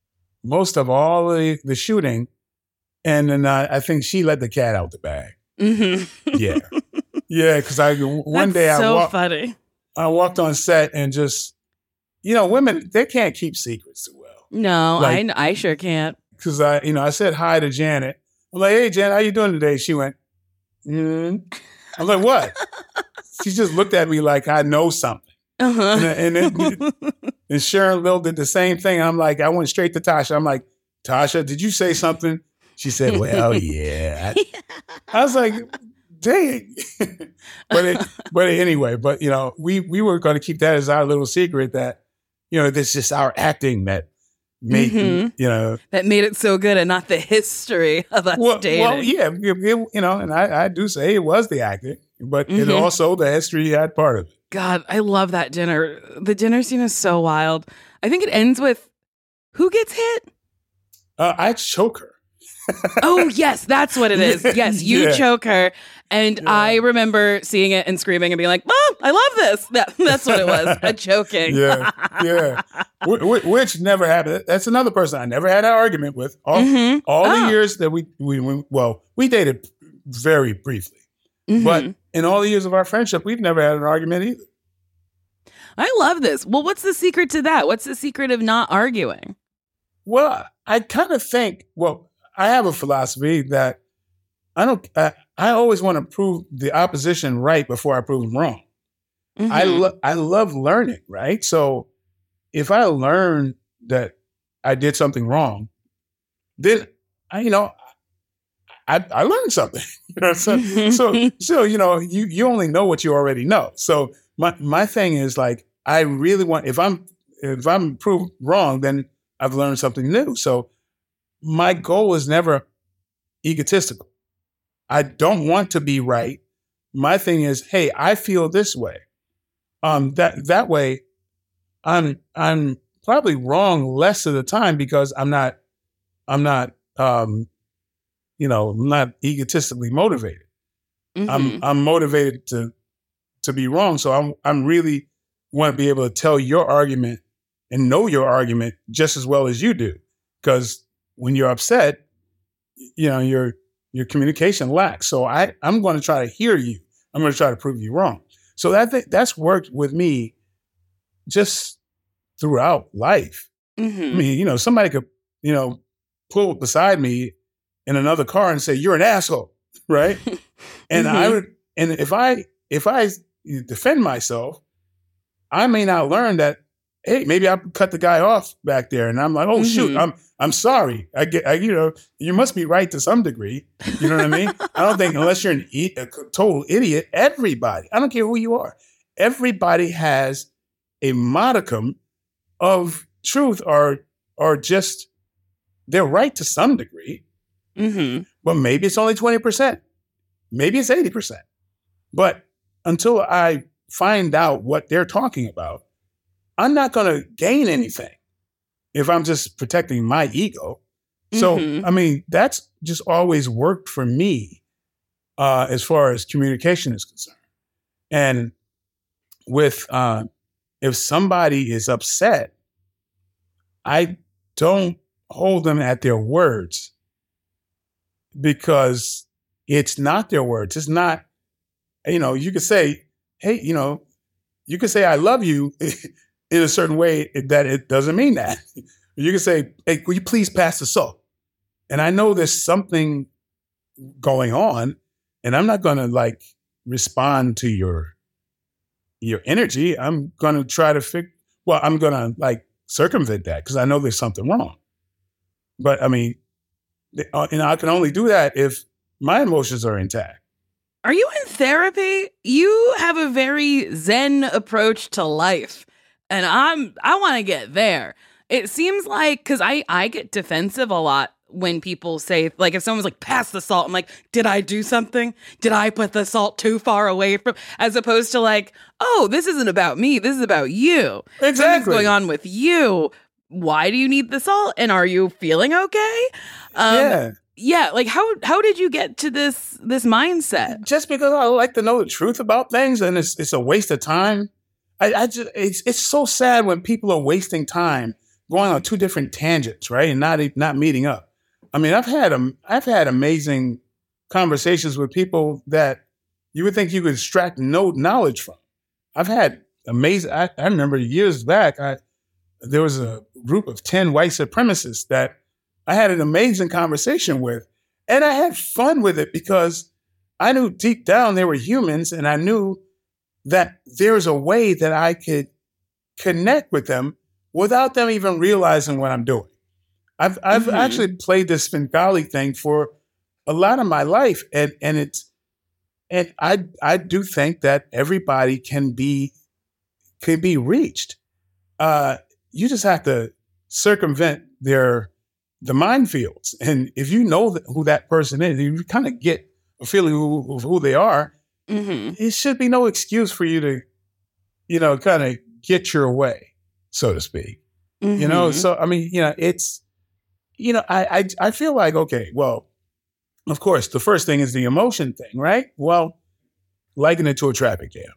most of all the the shooting, and then uh, I think she let the cat out the bag. Mm-hmm. Yeah. Yeah, because I one That's day I so walked, funny. I walked on set and just, you know, women, they can't keep secrets too well. No, like, I I sure can't. Because I, you know, I said hi to Janet. I'm like, hey, Janet, how you doing today? She went, mm. I'm like, what? She just looked at me like I know something. Uh-huh. And, and, then, and Sharon Lill did the same thing. I'm like, I went straight to Tasha. I'm like, Tasha, did you say something? She said, well, yeah. I was like, dang. but it, but anyway, but you know, we we were going to keep that as our little secret that, you know, this is just our acting that made mm-hmm. you know that made it so good, and not the history of us well, dating. Well, yeah, it, it, you know, and I, I do say it was the acting, but mm-hmm. it also the history had part of it. God, I love that dinner. The dinner scene is so wild. I think it ends with who gets hit? Uh, I choke her. Oh, yes, that's what it is. Yes, you yeah. choke her. And yeah. I remember seeing it and screaming and being like, Mom, I love this. That, that's what it was, a choking. yeah, yeah. Which, which never happened. That's another person I never had an argument with. All, mm-hmm. all oh. the years that we, we, we, well, we dated very briefly. Mm-hmm. But in all the years of our friendship, we've never had an argument either. I love this. Well, what's the secret to that? What's the secret of not arguing? Well, I kind of think, well, I have a philosophy that I don't, I, I always want to prove the opposition right before I prove them wrong. Mm-hmm. I, lo- I love learning, right? So if I learn that I did something wrong, then I, you know, I, I learned something. You know, so, so, so, you know, you, you only know what you already know. So my, my thing is like, I really want, if I'm, if I'm proved wrong, then I've learned something new. So my goal is never egotistical. I don't want to be right. My thing is, hey, I feel this way. Um, that that way, I'm I'm probably wrong less of the time because I'm not I'm not um, you know, I'm not egotistically motivated. Mm-hmm. I'm I'm motivated to to be wrong. So I'm I'm really want to be able to tell your argument and know your argument just as well as you do. Because when you're upset, you know, your your communication lacks. So I, I'm going to try to hear you. I'm going to try to prove you wrong. So that th- that's worked with me just throughout life. Mm-hmm. I mean, you know, somebody could, you know, pull beside me in another car and say, you're an asshole, right? And mm-hmm. I would, and if I, if I defend myself, I may not learn that, hey, maybe I cut the guy off back there. And I'm like, oh, mm-hmm. shoot, I'm I'm sorry. I get, I, you know, you must be right to some degree. You know what I mean? I don't think unless you're an, a total idiot, everybody, I don't care who you are, everybody has a modicum of truth or or just they're right to some degree. Mm-hmm. But maybe it's only twenty percent. Maybe it's eighty percent. But until I find out what they're talking about, I'm not going to gain anything if I'm just protecting my ego. So, mm-hmm. I mean, that's just always worked for me. uh, as far as communication is concerned. And with uh, if somebody is upset, I don't hold them at their words because it's not their words. It's not, you know, you could say, hey, you know, you could say, I love you in a certain way that it doesn't mean that. You can say, hey, will you please pass the salt? And I know there's something going on, and I'm not going to like respond to your your energy. I'm going to try to fix, well, I'm going to like circumvent that because I know there's something wrong. But I mean, uh, and I can only do that if my emotions are intact. Are you in therapy? You have a very Zen approach to life, and I'm I want to get there. It seems like, because I, I get defensive a lot when people say, like, if someone's like, pass the salt, I'm like, did I do something? Did I put the salt too far away from, as opposed to like, oh, this isn't about me. This is about you. Exactly. Something's going on with you. Why do you need the salt? And are you feeling okay? Um, yeah. Yeah. Like, how, how did you get to this, this mindset? Just because I like to know the truth about things, and it's, it's a waste of time. I, I just, it's, it's so sad when people are wasting time going on two different tangents, right? And not, not meeting up. I mean, I've had, um, I've had amazing conversations with people that you would think you could extract no knowledge from. I've had amazing, I, I remember years back, I, there was a group of ten white supremacists that I had an amazing conversation with, and I had fun with it because I knew deep down they were humans, and I knew that there's a way that I could connect with them without them even realizing what I'm doing. I've I've mm-hmm. actually played this Svengali thing for a lot of my life, and and it's and I I do think that everybody can be can be reached. Uh, you just have to circumvent their the minefields, and if you know that, who that person is, you kind of get a feeling who, of who they are. Mm-hmm. It should be no excuse for you to, you know, kind of get your way, so to speak. Mm-hmm. You know, so I mean, you know, it's, you know, I, I I feel like, okay, well, of course, the first thing is the emotion thing, right? Well, liken it to a traffic jam.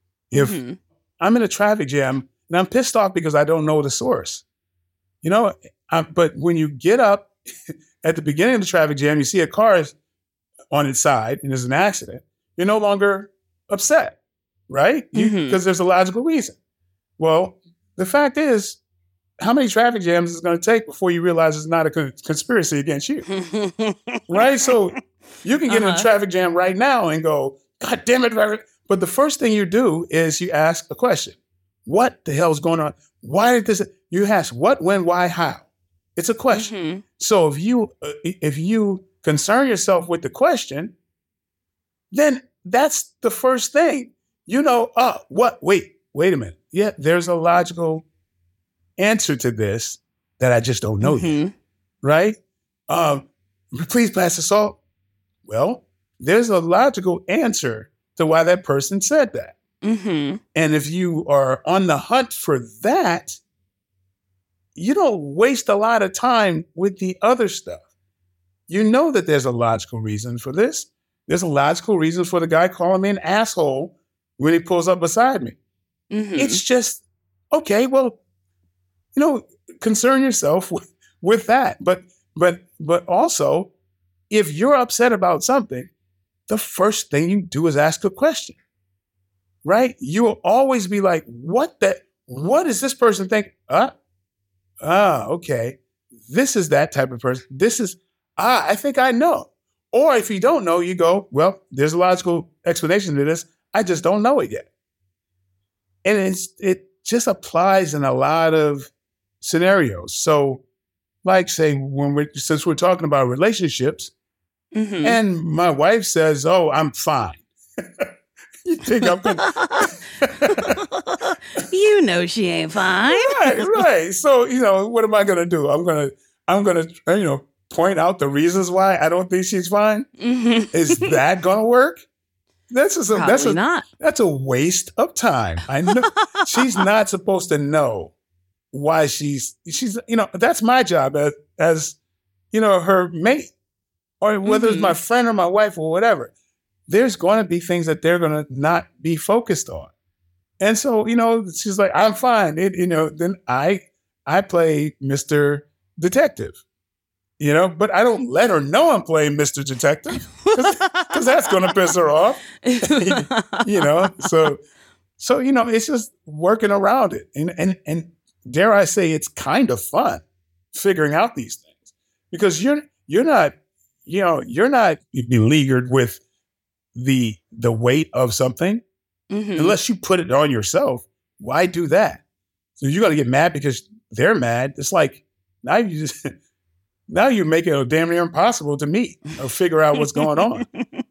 If mm-hmm. I'm in a traffic jam and I'm pissed off because I don't know the source, you know, I, but when you get up at the beginning of the traffic jam, you see a car is on its side and there's an accident, you're no longer upset, right? Because mm-hmm. there's a logical reason. Well, the fact is, how many traffic jams is it going to take before you realize it's not a con- conspiracy against you? Right? So you can get uh-huh. in a traffic jam right now and go, God damn it. But the first thing you do is you ask a question. What the hell is going on? Why did this? You ask what, when, why, how? It's a question. Mm-hmm. So if you uh, if you concern yourself with the question, then that's the first thing. You know, oh, what? Wait, wait a minute. Yeah, there's a logical answer to this that I just don't know mm-hmm. yet, right? Um, please pass the salt. Well, there's a logical answer to why that person said that. Mm-hmm. And if you are on the hunt for that, you don't waste a lot of time with the other stuff. You know that there's a logical reason for this. There's a logical reason for the guy calling me an asshole when he pulls up beside me. Mm-hmm. It's just, okay, well, you know, concern yourself with, with that. But but but also, if you're upset about something, the first thing you do is ask a question, right? You will always be like, what the, what does this person think? Ah, ah, okay. This is that type of person. This is, ah, I think I know. Or if you don't know, you go, well, there's a logical explanation to this. I just don't know it yet. And it's, it just applies in a lot of scenarios. So, like, say, when we since we're talking about relationships, mm-hmm. and my wife says, "Oh, I'm fine." You think I'm gonna? You know she ain't fine, right? Right. So, you know, what am I gonna do? I'm gonna, I'm gonna, you know, point out the reasons why I don't think she's fine. Mm-hmm. Is that gonna work? That's a, Probably that's a, not. That's a waste of time. I know she's not supposed to know why she's, she's, you know, that's my job as, as you know, her mate, or whether mm-hmm. it's my friend or my wife or whatever. there's going to be things that they're going to not be focused on. And so, you know, she's like, I'm fine. It, you know, then I, I play Mister Detective, you know, but I don't let her know I'm playing Mister Detective because that's going to piss her off, you know? So, so, you know, it's just working around it. And, and, and dare I say, it's kind of fun figuring out these things because you're, you're not, you know, you're not beleaguered with the, the weight of something. Mm-hmm. Unless you put it on yourself, why do that? So you're going to get mad because they're mad. It's like, now you just, now you're making it damn near impossible to meet or figure out what's going on.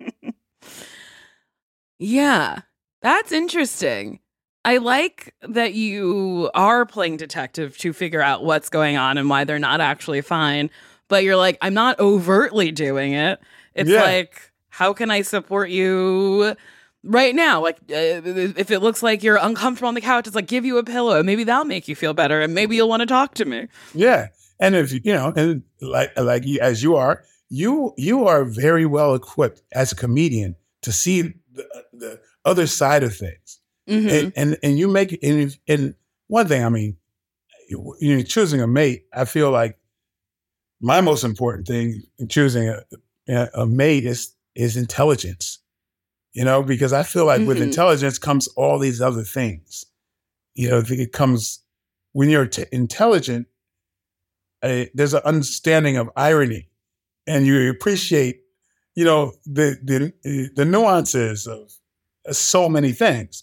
Yeah, that's interesting. I like that you are playing detective to figure out what's going on and why they're not actually fine. But you're like, I'm not overtly doing it. It's yeah. like, how can I support you right now? Like, uh, if it looks like you're uncomfortable on the couch, it's like, give you a pillow. Maybe that'll make you feel better. And maybe you'll want to talk to me. Yeah. And if, you know, and like, like you, as you are, you, you are very well equipped as a comedian to see the, the other side of things. Mm-hmm. And, and, and you make it, and, and one thing, I mean, you know, choosing a mate, I feel like my most important thing in choosing a, a mate is, is intelligence. You know, because I feel like mm-hmm. with intelligence comes all these other things. You know, it comes when you're t- intelligent, uh, there's an understanding of irony, and you appreciate, you know, the the the nuances of uh, so many things.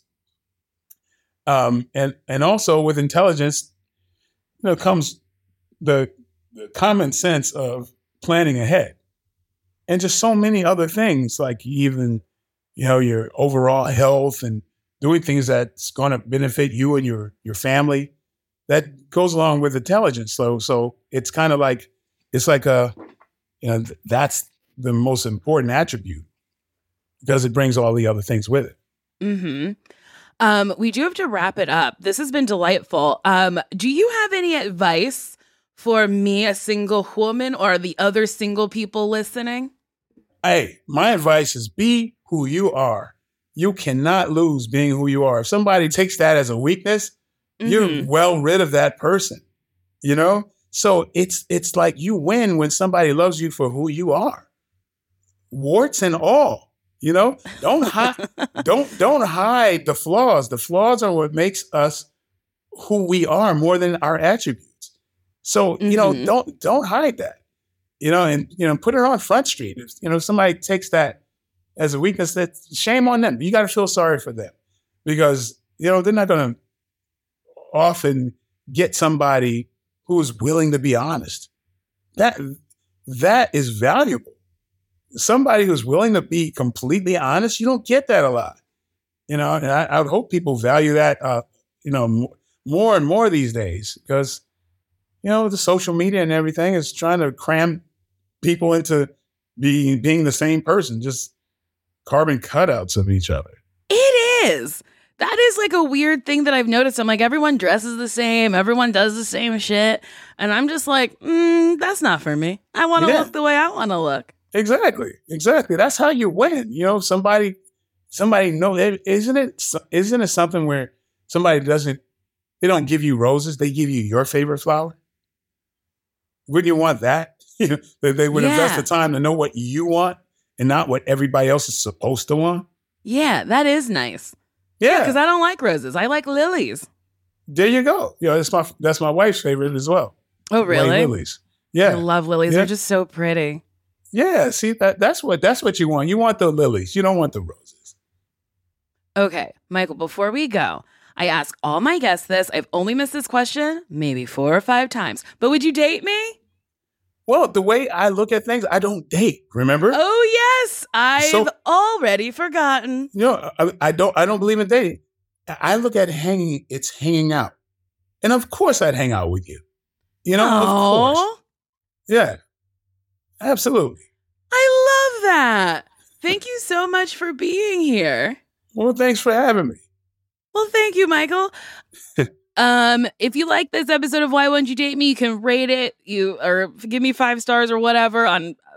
Um, and and also with intelligence, you know, comes the, the common sense of planning ahead, and just so many other things, like even, you know, your overall health and doing things that's going to benefit you and your your family. That goes along with intelligence. So so it's kind of like, it's like a, you know, th- that's the most important attribute because it brings all the other things with it. Mm-hmm. Um, we do have to wrap it up. This has been delightful. Um, do you have any advice for me, a single woman, or the other single people listening? Hey, my advice is be who you are. You cannot lose being who you are. If somebody takes that as a weakness, mm-hmm. you're well rid of that person, you know? So it's it's like you win when somebody loves you for who you are. Warts and all, you know? Don't hide don't don't hide the flaws. The flaws are what makes us who we are more than our attributes. So, mm-hmm. you know, don't don't hide that. You know, and you know, put it on Front Street. If, you know, somebody takes that as a weakness, that shame on them. You got to feel sorry for them because, you know, they're not going to often get somebody who's willing to be honest. That that is valuable. Somebody who's willing to be completely honest, you don't get that a lot. You know, and I, I would hope people value that, uh, you know, m- more and more these days because, you know, the social media and everything is trying to cram people into being being the same person, just carbon cutouts of each other. It is. That is like a weird thing that I've noticed. I'm like, everyone dresses the same. Everyone does the same shit. And I'm just like, mm, that's not for me. I want to yeah. look the way I want to look. Exactly. Exactly. That's how you win. You know, somebody, somebody know, isn't it, isn't it something where somebody doesn't, they don't give you roses. They give you your favorite flower. Wouldn't you want that? You know, they, they would yeah. invest the time to know what you want and not what everybody else is supposed to want. Yeah, that is nice. Yeah, because I don't like roses. I like lilies. There you go. You know, that's my that's my wife's favorite as well. Oh, really? White lilies. Yeah, I love lilies. Yeah. They're just so pretty. Yeah, see that that's what that's what you want. You want the lilies. You don't want the roses. Okay, Michael. Before we go, I ask all my guests this. I've only missed this question maybe four or five times. But would you date me? Well, the way I look at things, I don't date. Remember? Oh yes, I've so, already forgotten. You know, I, I don't. I don't believe in dating. I look at hanging. It's hanging out, and of course, I'd hang out with you. You know, Aww. Of course. Yeah, absolutely. I love that. Thank you so much for being here. Well, thanks for having me. Well, thank you, Michael. Um, if you like this episode of Why Won't You Date Me, you can rate it, you or give me five stars or whatever on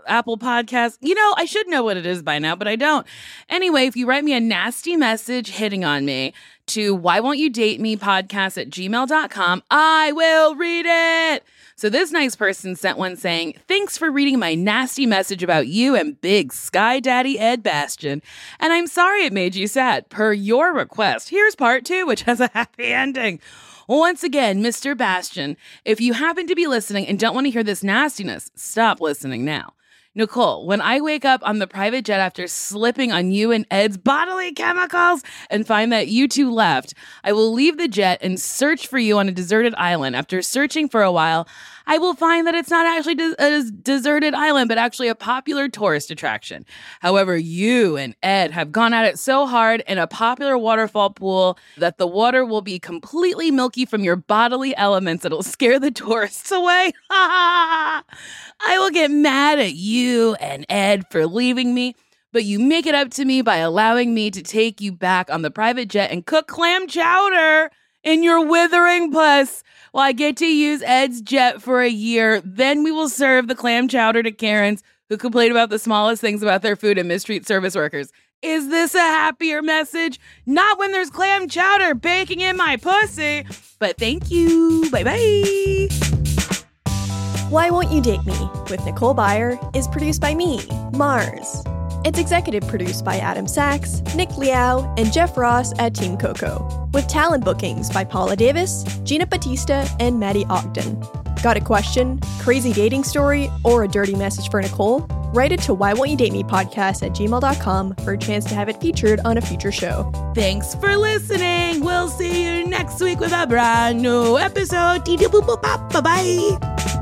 Apple Podcasts. You know, I should know what it is by now, but I don't. Anyway, if you write me a nasty message hitting on me to why won't you date me podcast at gmail dot com, I will read it. So this nice person sent one saying, thanks for reading my nasty message about you and big Sky Daddy Ed Bastian. And I'm sorry it made you sad. Per your request, here's part two, which has a happy ending. Once again, Mister Bastian, if you happen to be listening and don't want to hear this nastiness, stop listening now. Nicole, when I wake up on the private jet after slipping on you and Ed's bodily chemicals and find that you two left, I will leave the jet and search for you on a deserted island. After searching for a while, I will find that it's not actually a deserted island, but actually a popular tourist attraction. However, you and Ed have gone at it so hard in a popular waterfall pool that the water will be completely milky from your bodily elements. It'll scare the tourists away. I will get mad at you and Ed for leaving me, but you make it up to me by allowing me to take you back on the private jet and cook clam chowder in your withering puss. Well, I get to use Ed's jet for a year. Then we will serve the clam chowder to Karens who complain about the smallest things about their food and mistreat service workers. Is this a happier message? Not when there's clam chowder baking in my pussy. But thank you. Bye-bye. Why Won't You Date Me with Nicole Byer is produced by me, Mars. It's executive produced by Adam Sachs, Nick Liao, and Jeff Ross at Team Coco, with talent bookings by Paula Davis, Gina Batista, and Maddie Ogden. Got a question, crazy dating story, or a dirty message for Nicole? Write it to Why Won't You Date Me podcast at gmail dot com for a chance to have it featured on a future show. Thanks for listening. We'll see you next week with a brand new episode. Bye-bye.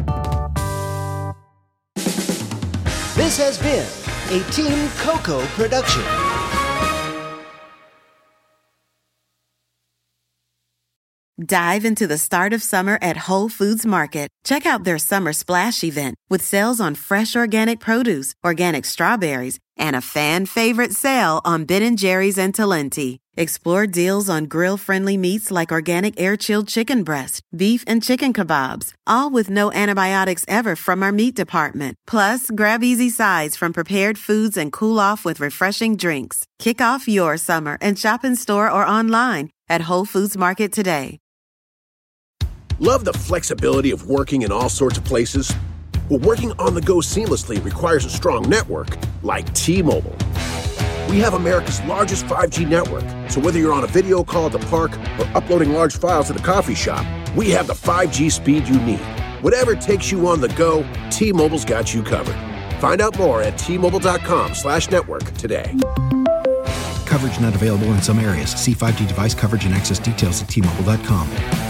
This has been a Team Coco production. Dive into the start of summer at Whole Foods Market. Check out their Summer Splash event with sales on fresh organic produce, organic strawberries, and a fan favorite sale on Ben and Jerry's and Talenti. Explore deals on grill-friendly meats like organic air-chilled chicken breast, beef and chicken kebabs, all with no antibiotics ever from our meat department. Plus, grab easy sides from prepared foods and cool off with refreshing drinks. Kick off your summer and shop in store or online at Whole Foods Market today. Love the flexibility of working in all sorts of places? Well, working on the go seamlessly requires a strong network like T-Mobile. We have America's largest five G network, so whether you're on a video call at the park or uploading large files at the coffee shop, we have the five G speed you need. Whatever takes you on the go, T-Mobile's got you covered. Find out more at T Mobile dot com slash network today. Coverage not available in some areas. See five G device coverage and access details at T Mobile dot com.